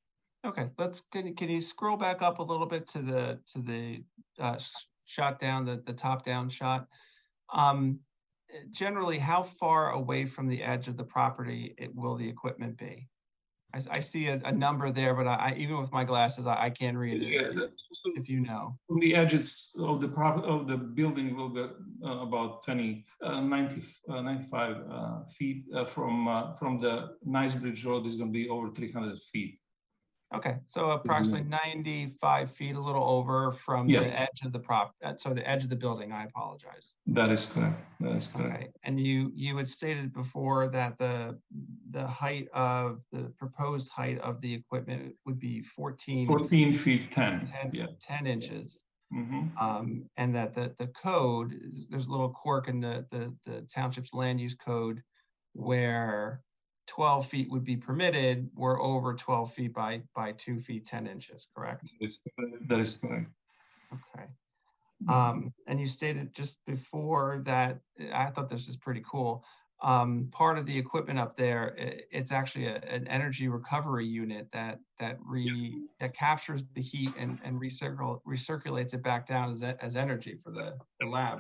Okay, let's, can you, can you scroll back up a little bit to the, to the uh, sh- shot down, the, the top down shot? Um, generally, how far away from the edge of the property it will the equipment be? I, I see a, a number there, but I, I even with my glasses, I, I can't read it. Yeah, If you, if you know. From the edges of the prop of the building will be uh, about twenty, uh, ninety, uh, ninety-five uh, feet uh, from uh, from the Nicebridge Road is going to be over three hundred feet. Okay, so approximately ninety-five feet, a little over from Yeah. the edge of the prop, uh, so the edge of the building, I apologize. That is correct. That is correct. Okay, and you, you had stated before that the, the height of, the proposed height of the equipment would be fourteen. fourteen feet ten. ten, Yeah. ten inches. Mm-hmm. Um, and that the, the code, there's a little quirk in the, the, the township's land use code where twelve feet would be permitted, we're over twelve feet by, by two feet, ten inches, correct? That is correct. Okay. Um, and you stated just before that, I thought this was pretty cool. Um, part of the equipment up there, i- it's actually a, an energy recovery unit that, that re, that captures the heat and, and recircul, recirculates it back down as, e- as energy for the, the lab.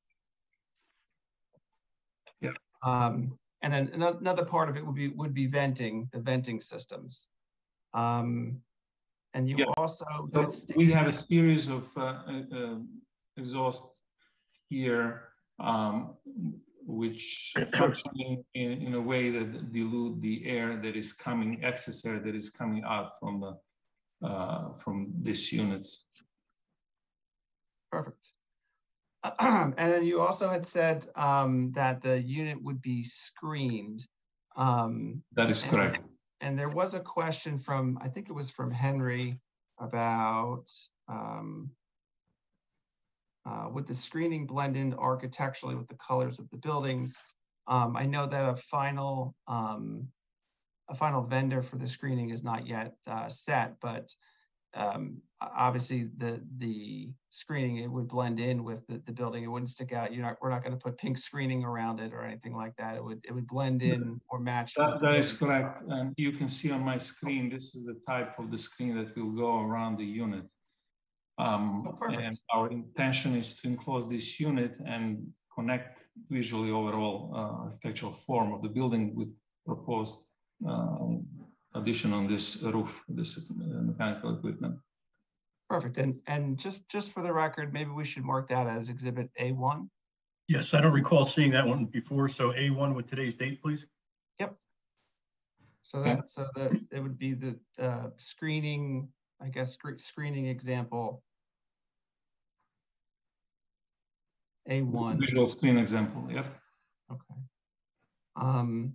Yeah. Um, and then ano- another part of it would be, would be venting, the venting systems. Um, and you Yeah. also, So had stated- we have a series of uh, uh, uh, exhausts here, um, which function in, in, in a way that dilute the air that is coming, excess air that is coming out from the uh, from these units. Perfect. And then you also had said um, that the unit would be screened. Um, That is and- correct. And there was a question from, I think it was from Henry about um, uh, would the screening blend in architecturally with the colors of the buildings? Um, I know that a final um, a final vendor for the screening is not yet uh, set, but um, o- obviously the the screening, it would blend in with the, the building. It wouldn't stick out. You're not, we're not going to put pink screening around it or anything like that. It would it would blend in or match. with That, the that is building. correct. And you can see on my screen, this is the type of the screen that will go around the unit. Um, Oh, perfect. and our intention is to enclose this unit and connect visually overall uh, architectural form of the building with proposed uh, addition on this roof, this uh, mechanical equipment. Perfect. And and just just for the record, maybe we should mark that as Exhibit A one. Yes, I don't recall seeing that one before. So A one with today's date, please. Yep. So Okay. that so that it would be the uh, screening, I guess, scre- screening example. A one. Visual screen example, yeah. Okay. Um.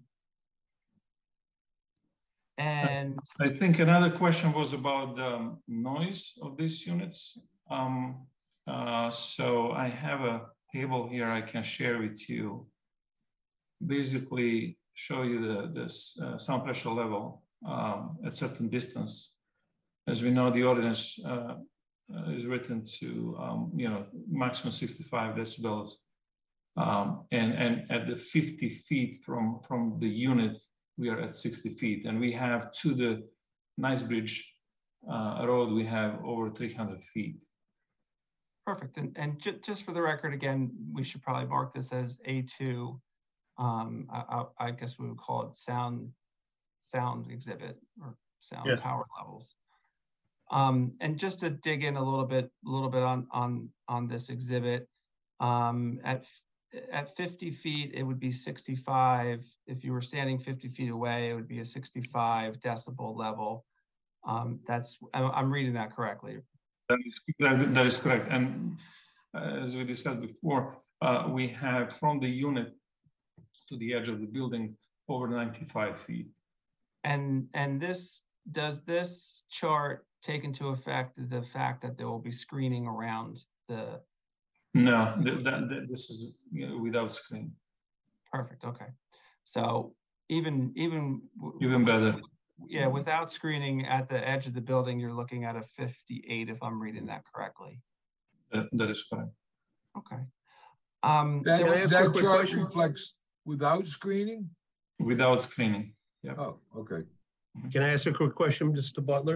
And I think another question was about the noise of these units. Um, uh, so I have a table here I can share with you. Basically show you the this uh, sound pressure level um, at certain distance. As we know, the ordinance uh, uh, is written to um, you know maximum sixty-five decibels, um, and and at the fifty feet from from the unit, we are at sixty feet, and we have to the Nicebridge uh, Road, we have over three hundred feet. perfect. And and ju- just for the record, again, we should probably mark this as A two. Um, I, I, I guess we would call it sound sound exhibit or sound Yes. power levels. Um, and just to dig in a little bit, a little bit on on on this exhibit, um, at f- at fifty feet, it would be sixty-five. If you were standing fifty feet away, it would be a sixty-five decibel level. Um, that's I- I'm reading that correctly. That is, that, that is correct. And uh, as we discussed before, uh, we have from the unit to the edge of the building over ninety-five feet. And and this does this chart take into effect the fact that there will be screening around the No, th- that, that, this is you know, without screen. perfect. Okay, so even even w- Even better. yeah, without screening at the edge of the building, you're looking at a fifty-eight, if I'm reading that correctly. That, that is correct. Okay. Um, That, there was- ask you a that quick chart question? reflects without screening? Without screening. Yeah. Oh, okay. Can I ask a quick question, Mister Butler?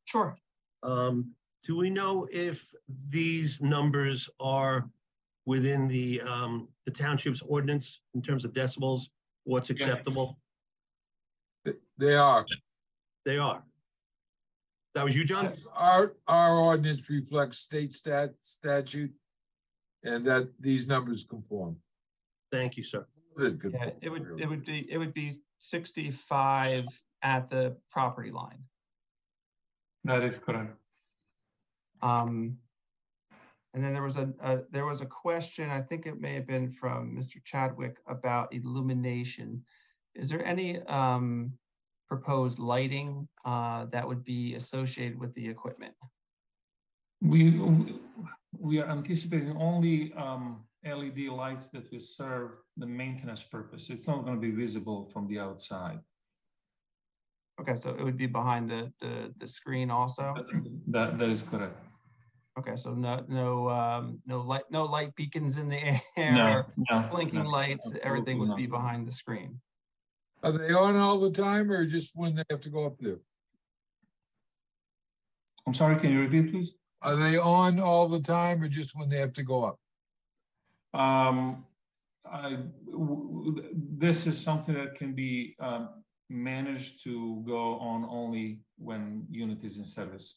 Sure. Um, do we know if these numbers are within the, um, the township's ordinance in terms of decibels? What's acceptable? They are. They are. That was you, John? Our, our ordinance reflects state stat, statute, and that these numbers conform. Thank you, sir. Yeah, it would, it would be, it would be sixty-five at the property line. That is correct. Um, and then there was a, a, there was a question, I think it may have been from Mister Chadwick about illumination. Is there any, um, proposed lighting, uh, that would be associated with the equipment? We, we are anticipating only um, L E D lights that will serve the maintenance purpose. It's not going to be visible from the outside. Okay, so it would be behind the, the, the screen also? That, that is correct. Okay, so no, no, um, no light, no light beacons in the air, No, or no, blinking no, lights, everything would absolutely be not. behind the screen. Are they on all the time or just when they have to go up there? I'm sorry, can you repeat, please? Are they on all the time or just when they have to go up? Um, I, w- w- this is something that can be um, managed to go on only when unit is in service.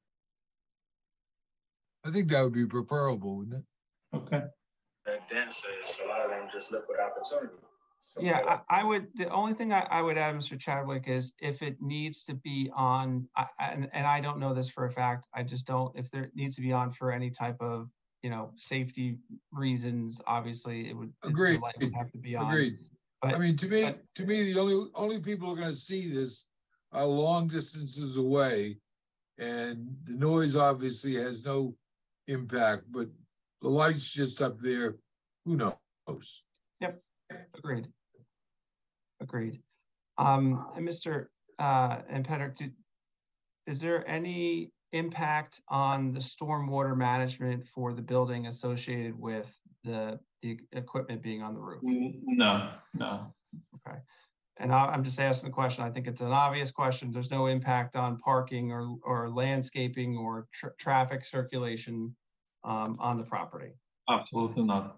I think that would be preferable, wouldn't it? Okay. That dense is a lot of them just look with opportunity. So, Yeah, I, I would, the only thing I, I would add, Mister Chadwick, is if it needs to be on, I, I- and, and I don't know this for a fact, I just don't, if there needs to be on for any type of, you know, safety reasons, obviously it would. it- the Agreed. light would have to be on. Agreed. But- I mean, to me, but- to me, the only, only people who are gonna see this are long distances away. And the noise obviously has no impact, but the lights just up there, who knows? Yep, agreed. Agreed. Um, and Mister Uh, and Patrick, did, is there any impact on the stormwater management for the building associated with the, the equipment being on the roof? No, no. Okay. And I, I'm just asking the question. I think it's an obvious question. There's no impact on parking or, or landscaping or tra- traffic circulation um, on the property. Absolutely not.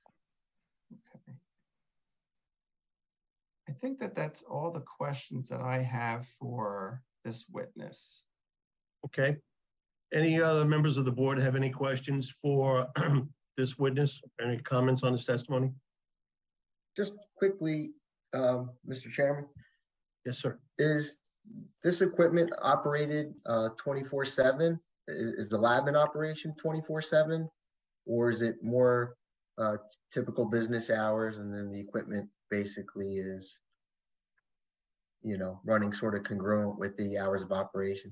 I think that that's all the questions that I have for this witness. Okay. Any other members of the board have any questions for this witness? Any comments on his testimony? Just quickly, um, Mister Chairman, Yes, sir. is this equipment operated uh twenty-four seven? Is, is the lab in operation twenty-four seven? Or is it more uh typical business hours and then the equipment basically is, you know, running sort of congruent with the hours of operation?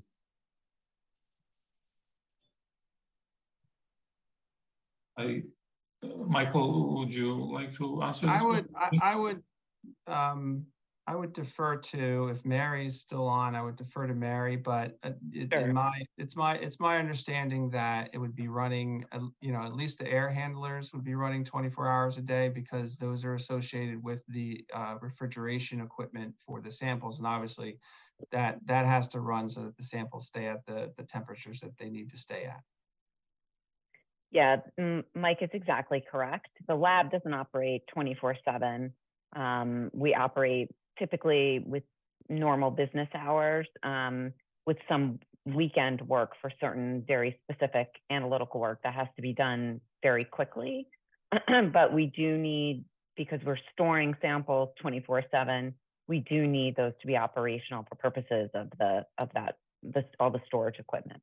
I, uh, Michael, would you like to answer this? I would, question? I, I would, um, I would defer to, if Mary's still on, I would defer to Mary, but uh, it- in my, it's my, it's my understanding that it would be running, uh, you know, at least the air handlers would be running twenty-four hours a day because those are associated with the uh, refrigeration equipment for the samples. And obviously that, that has to run so that the samples stay at the, the temperatures that they need to stay at. Yeah, M- Mike is exactly correct. The lab doesn't operate twenty-four seven. Um, we operate typically with normal business hours, um, with some weekend work for certain very specific analytical work that has to be done very quickly. But we do need, because we're storing samples twenty-four seven, we do need those to be operational for purposes of the of that this all the storage equipment.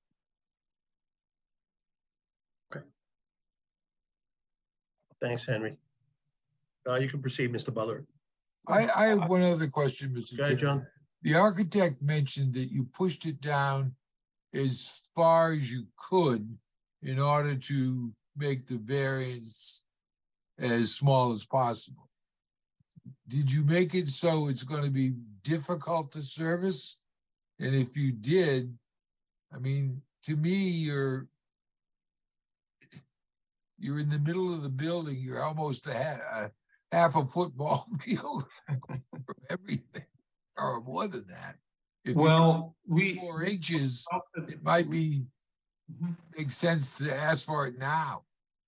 Thanks, Henry. Uh, you can proceed, Mister Butler. I, I have one other question, Mister Go ahead, Chairman. John. The architect mentioned that you pushed it down as far as you could in order to make the variance as small as possible. Did you make it so it's going to be difficult to service? And if you did, I mean, to me, you're you're in the middle of the building. You're almost a, ha- a half a football field from everything, or more than that. If you Well, we. four inches, it might be, Mhm. makes sense to ask for it now.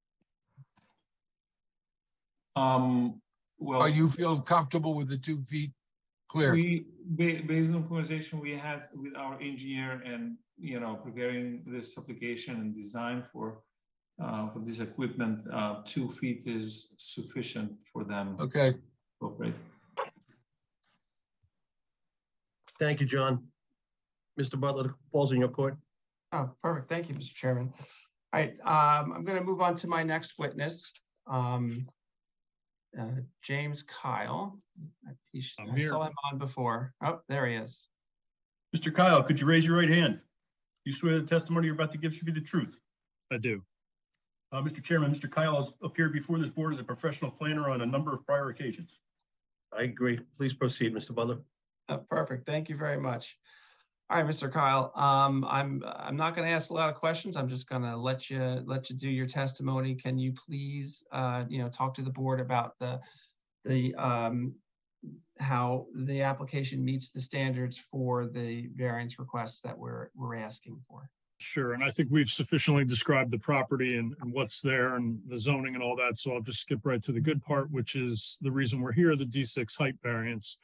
Um, well. Or you feel comfortable with the two feet clear? We, ba- based on conversation we had with our engineer and, you know, preparing this application and design for, uh, for this equipment, uh, two feet is sufficient for them. Okay. to operate. Thank you, John. Mister Butler, the ball's in your court. Oh, perfect. Thank you, Mister Chairman. All right, um, I'm going to move on to my next witness, um, uh, James Kyle. I, he sh- I'm I saw here. him on before. Oh, there he is. Mister Kyle, could you raise your right hand? You swear the testimony you're about to give should be the truth? I do. Uh, Mister Chairman, Mister Kyle has appeared before this board as a professional planner on a number of prior occasions. I agree. Please proceed, Mister Butler. Oh, perfect. Thank you very much. All right, Mister Kyle. Um, I'm I'm not going to ask a lot of questions. I'm just going to let you let you do your testimony. Can you please, uh, you know, talk to the board about the the um, how the application meets the standards for the variance requests that we're we're asking for? Sure. And I think we've sufficiently described the property and, and what's there and the zoning and all that. So I'll just skip right to the good part, which is the reason we're here, the D six height variance.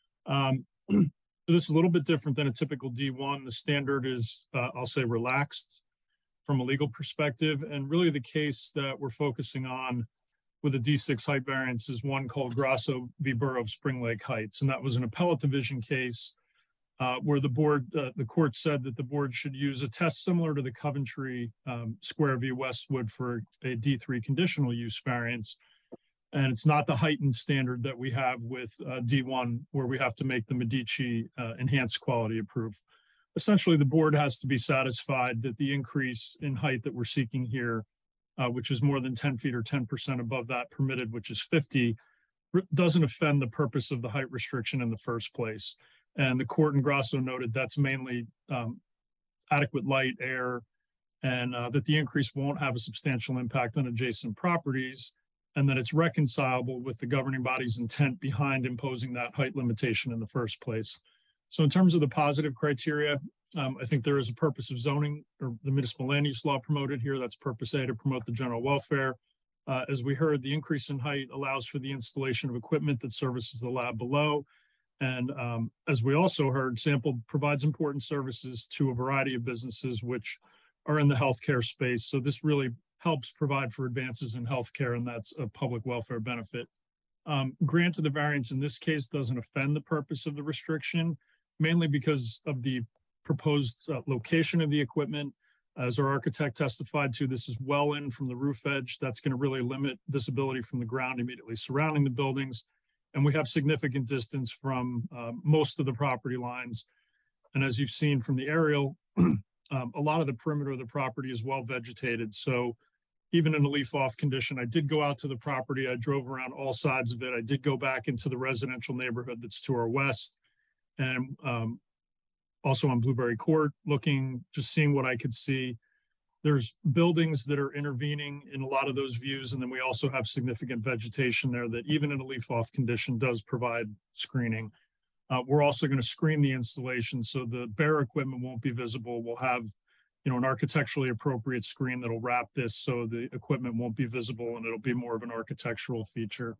Um, so this is a little bit different than a typical D one. The standard is, uh, I'll say, relaxed from a legal perspective. And really the case that we're focusing on with a D six height variance is one called Grasso v. Borough of Spring Lake Heights. And that was an appellate division case uh, where the board, uh, the court said that the board should use a test similar to the Coventry um, Square v. Westwood for a D three conditional use variance. And it's not the heightened standard that we have with uh, D one, where we have to make the Medici uh, enhanced quality of proof. Essentially, the board has to be satisfied that the increase in height that we're seeking here, uh, which is more than ten feet or ten percent above that permitted, which is fifty, doesn't offend the purpose of the height restriction in the first place. And the court in Grasso noted that's mainly um, adequate light, air, and uh, that the increase won't have a substantial impact on adjacent properties, and that it's reconcilable with the governing body's intent behind imposing that height limitation in the first place. So in terms of the positive criteria, um, I think there is a purpose of zoning or the municipal land use law promoted here. That's purpose A, to promote the general welfare. Uh, as we heard, the increase in height allows for the installation of equipment that services the lab below. And um, as we also heard, Sample provides important services to a variety of businesses which are in the healthcare space. So this really helps provide for advances in healthcare, and that's a public welfare benefit. Um, granted, the variance in this case doesn't offend the purpose of the restriction, mainly because of the proposed uh, location of the equipment. As our architect testified to, this is well in from the roof edge. That's going to really limit visibility from the ground immediately surrounding the buildings. And we have significant distance from uh, most of the property lines. And as you've seen from the aerial, um, a lot of the perimeter of the property is well vegetated. So even in a leaf off condition, I did go out to the property. I drove around all sides of it. I did go back into the residential neighborhood that's to our west, and um, also on Blueberry Court, looking, just seeing what I could see. There's buildings that are intervening in a lot of those views. And then we also have significant vegetation there that even in a leaf off condition does provide screening. Uh, we're also going to screen the installation so the bare equipment won't be visible. We'll have, you know, an architecturally appropriate screen that'll wrap this so the equipment won't be visible and it'll be more of an architectural feature.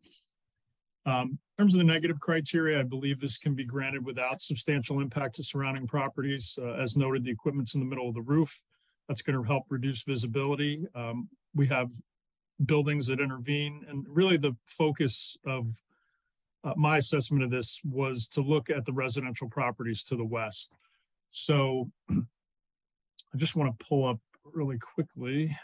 Um, in terms of the negative criteria, I believe this can be granted without substantial impact to surrounding properties. Uh, as noted, the equipment's in the middle of the roof. That's going to help reduce visibility. Um, we have buildings that intervene, and really the focus of uh, my assessment of this was to look at the residential properties to the west. So I just want to pull up really quickly.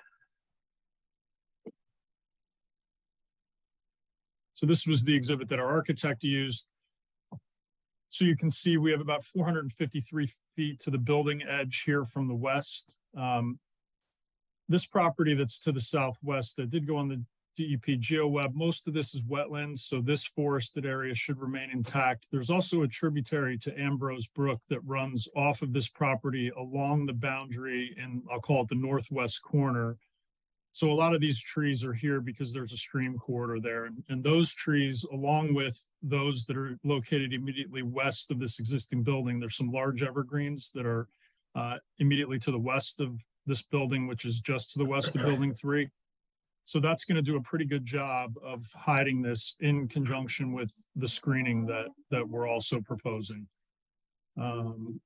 So this was the exhibit that our architect used. So you can see we have about four hundred fifty-three feet to the building edge here from the west. Um, this property that's to the southwest, that did go on the D E P GeoWeb. Most of this is wetlands, so this forested area should remain intact. There's also a tributary to Ambrose Brook that runs off of this property along the boundary, and I'll call it the northwest corner. So a lot of these trees are here because there's a stream corridor there. And, and those trees, along with those that are located immediately west of this existing building, there's some large evergreens that are uh, immediately to the west of this building, which is just to the west of building three. So that's going to do a pretty good job of hiding this in conjunction with the screening that, that we're also proposing. Um,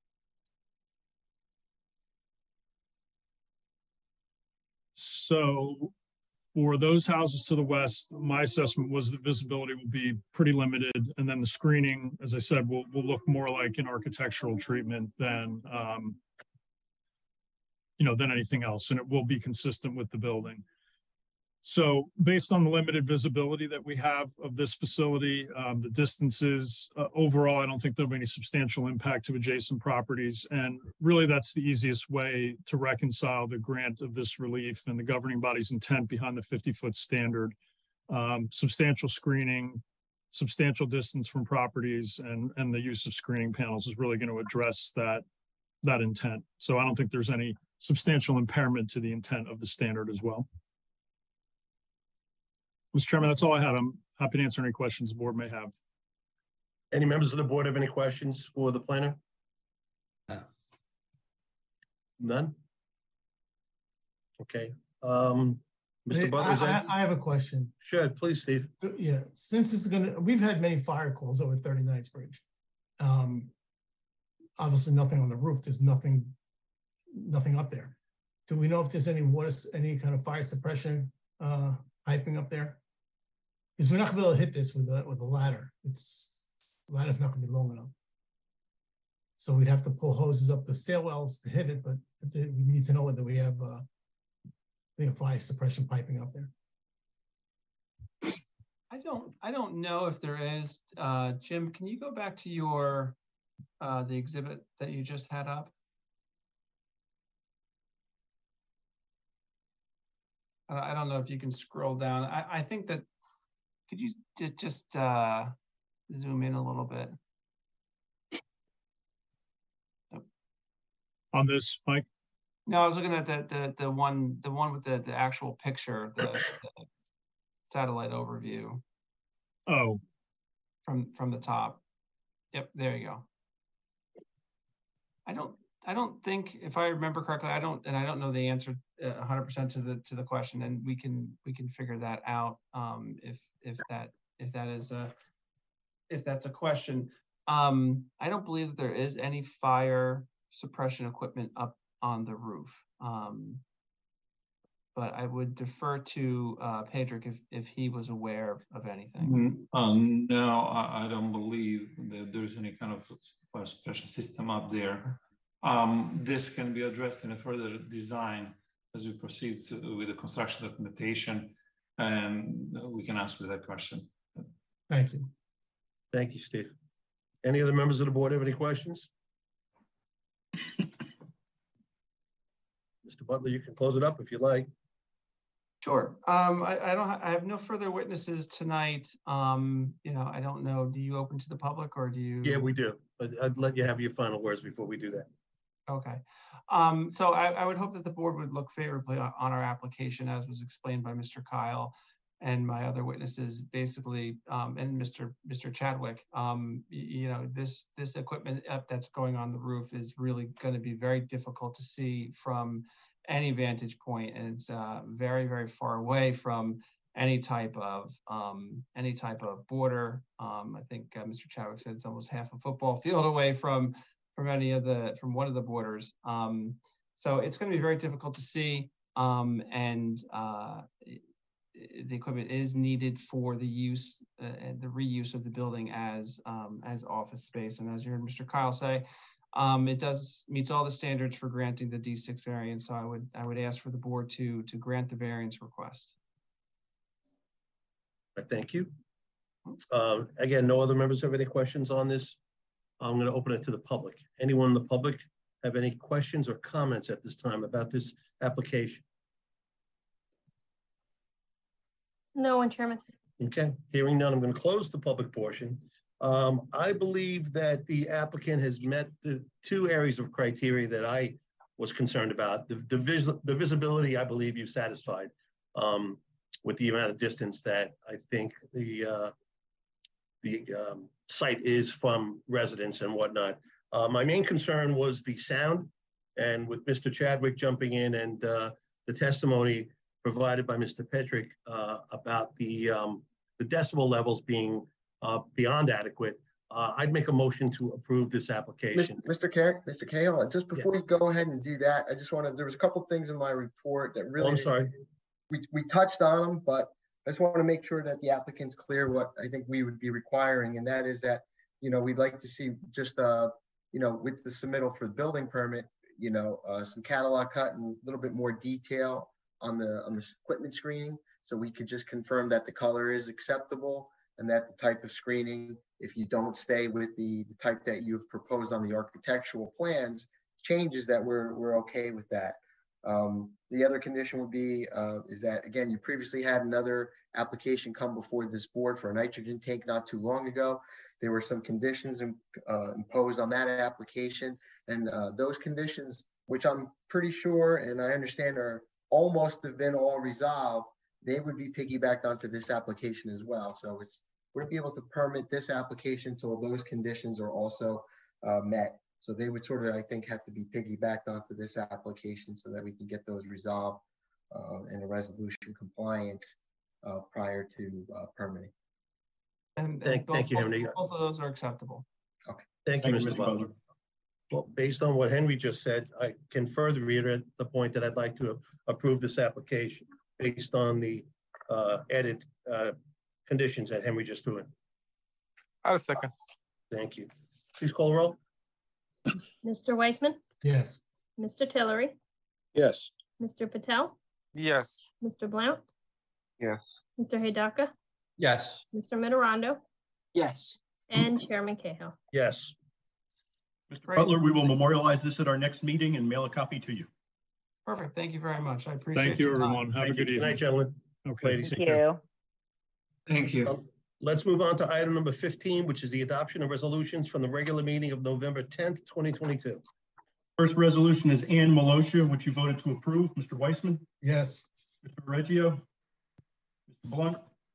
So for those houses to the west, my assessment was that visibility will be pretty limited. And then the screening, as I said, will, will look more like an architectural treatment than, um, you know, than anything else. And it will be consistent with the building. So based on the limited visibility that we have of this facility, um, the distances, uh, overall, I don't think there'll be any substantial impact to adjacent properties. And really, that's the easiest way to reconcile the grant of this relief and the governing body's intent behind the fifty-foot standard. Um, substantial screening, substantial distance from properties, and, and the use of screening panels is really going to address that, that intent. So I don't think there's any substantial impairment to the intent of the standard as well. Mister Chairman, that's all I had. I'm happy to answer any questions the board may have. Any members of the board have any questions for the planner? No. None? Okay. Um, Mister Hey, Butler, is I, that? I, I have a question. Sure, please, Steve. Yeah, since this is gonna, we've had many fire calls over thirty-ninth Bridge. Um, obviously nothing on the roof. There's nothing, nothing up there. Do we know if there's any water, any kind of fire suppression, uh, piping up there? Because we're not gonna be able to hit this with the, with the ladder. It's, the ladder's not gonna be long enough. So we'd have to pull hoses up the stairwells to hit it, but we need to know whether we have, uh, we have fire suppression piping up there. I don't, I don't know if there is. Uh, Jim, can you go back to your, uh, the exhibit that you just had up? I don't know if you can scroll down. I, I think that, could you just, just uh, zoom in a little bit? On this, Mike? No, I was looking at the, the, the one, the one with the, the actual picture, the, the satellite overview. Oh. From, from the top. Yep, there you go. I don't, I don't think, if I remember correctly, I don't, and I don't know the answer a hundred percent to the, to the question, and we can, we can figure that out. Um, if, if that, if that is a, if that's a question. Um, I don't believe that there is any fire suppression equipment up on the roof. Um, but I would defer to, uh, Pedrick if, if he was aware of, of anything. Mm, um, no, I, I don't believe that there's any kind of fire suppression system up there. Um, this can be addressed in a further design as we proceed to, with the construction documentation, and we can answer that question. Thank you. Thank you, Steve. Any other members of the board have any questions? Mister Butler, you can close it up if you like. Sure. Um, I, I don't, ha I have no further witnesses tonight. Um, you know, I don't know, do you open to the public or do you? Yeah, we do, but I'd let you have your final words before we do that. Okay. Um, so I, I would hope that the board would look favorably on, on our application, as was explained by Mister Kyle and my other witnesses, basically, um, and Mister Mister Chadwick. Um, you know, this this equipment up that's going on the roof is really going to be very difficult to see from any vantage point, and it's uh, very very far away from any type of um, any type of border. Um, I think uh, Mister Chadwick said it's almost half a football field away from. from any of the, from one of the borders. Um, so it's going to be very difficult to see, um, and uh, the equipment is needed for the use uh, and the reuse of the building as um, as office space. And as you heard Mister Kyle say, um, it does meets all the standards for granting the D six variance. So I would I would ask for the board to to grant the variance request. I thank you. Um, again, no other members have any questions on this? I'm going to open it to the public. Anyone in the public have any questions or comments at this time about this application? No one, Chairman. Okay, hearing none, I'm going to close the public portion. Um, I believe that the applicant has met the two areas of criteria that I was concerned about. The, the vis, the visibility, I believe you've satisfied, um, with the amount of distance that I think the, uh, the, um, site is from residents and whatnot. Uh, my main concern was the sound, and with Mister Chadwick jumping in and, uh, the testimony provided by Mister Petrick, uh, about the, um, the decibel levels being, uh, beyond adequate, uh, I'd make a motion to approve this application. Mister Car- Mister Cahill, just before you go ahead and do that, I just wanted, there was a couple things in my report that Oh, really. I'm sorry. We, we touched on them, but I just want to make sure that the applicant's clear what I think we would be requiring, and that is that, you know, we'd like to see just, uh, you know, with the submittal for the building permit, you know, uh, some catalog cut and a little bit more detail on the, on the equipment screening. So we could just confirm that the color is acceptable and that the type of screening, if you don't stay with the, the type that you've proposed on the architectural plans, changes that we're, we're okay with that. Um, the other condition would be, uh, is that, again, you previously had another application come before this board for a nitrogen tank not too long ago. There were some conditions in, uh, imposed on that application, and uh, those conditions, which I'm pretty sure and I understand are almost have been all resolved, they would be piggybacked onto this application as well. So it's, we'd be able to permit this application till those conditions are also uh, met. So they would sort of, I think, have to be piggybacked onto this application so that we can get those resolved uh, and a resolution compliance uh, prior to uh, permitting. And, and Thank- both- thank you, Henry. Both of those are acceptable. Thank you, Thank you, Mister Mister Butler. Butler. Well, based on what Henry just said, I can further reiterate the point that I'd like to approve this application based on the uh, added uh, conditions that Henry just threw in. Out a second. Thank you. Please call the roll. Mister Weissman, Yes. Mister Tillery, Yes. Mister Patel, Yes. Mister Blount, Yes. Mister Hidaka, Yes. Mister Mitterondo, Yes. and Chairman Cahill. Yes. Mister Butler, we will memorialize this at our next meeting and mail a copy to you. Perfect. Thank you very much. I appreciate Thank you, your time. everyone. Have a Thank you. good Good night, evening. gentlemen. Okay. Ladies. Thank you. Thank you. Um, Let's move on to item number fifteen, which is the adoption of resolutions from the regular meeting of November tenth, twenty twenty-two. First resolution is Ann Malosha, which you voted to approve. Mister Weissman, Yes. Mister Reggio, Mister Blunt,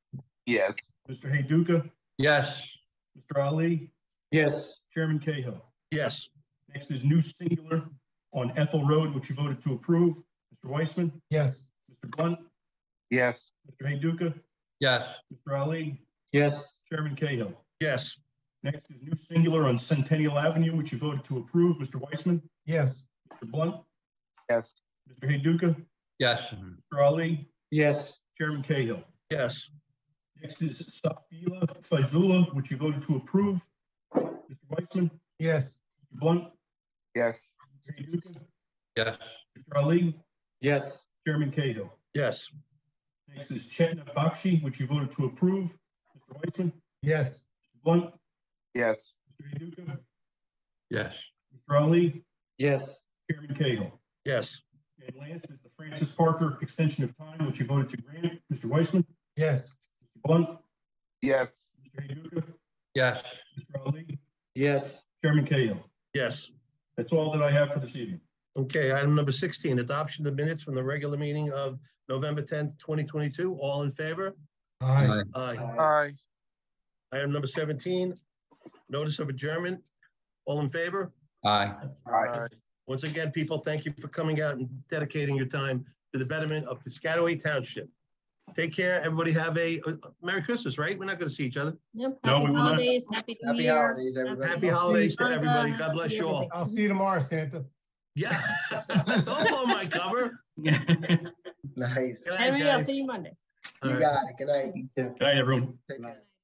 Yes. Mister Heyduka, Yes. Mister Ali, Yes. Chairman Cahill. Yes. Next is new singular on Ethel Road, which you voted to approve. Mister Weissman, Yes. Mister Blunt, Yes. Mister Heyduka, Yes. Mister Ali, Yes. Chairman Cahill. Yes. Next is new singular on Centennial Avenue, which you voted to approve. Mister Weissman, Yes. Mister Blunt, Yes. Mister Heyduka, Yes. Mister Ali, Yes. Chairman Cahill. Yes. Next is Safila Fazula, which you voted to approve. Mister Weissman, Yes. Mister Blunt, Yes. Mister Heyduka, Yes. Mister Ali, Yes. Chairman Cahill. Yes. Next is Chetna Bakshi, which you voted to approve. Mister Weissman, Yes. Mister Blunt, Yes. Mister Heyduka, Yes. Mister Ali, Yes. Chairman Cahill. Yes. And last is the Francis Parker extension of time, which you voted to grant. Mister Weissman, Yes. Mister Blunt, Yes. Mister Heyduka, Yes. Mister Ali, Yes. Chairman Cahill. Yes. That's all that I have for this evening. Okay, item number sixteen, adoption of minutes from the regular meeting of November tenth, twenty twenty-two. All in favor? Aye. Aye. Aye. Item number seventeen, notice of adjournment. All in favor? Aye. Aye. Once again, people, thank you for coming out and dedicating your time to the betterment of Piscataway Township. Take care. Everybody have a uh, Merry Christmas, right? We're not going to see each other. Yep. No, Happy we will not. holidays, happy New Happy Year. holidays, everybody. Happy I'll see holidays to you. everybody. Happy God bless you all. everything. I'll see you tomorrow, Santa. Yeah. Don't blow my cover. Nice. Good night, Henry, I'll guys. see you Monday. All You right. got it. Good night. Good night, everyone. Take care.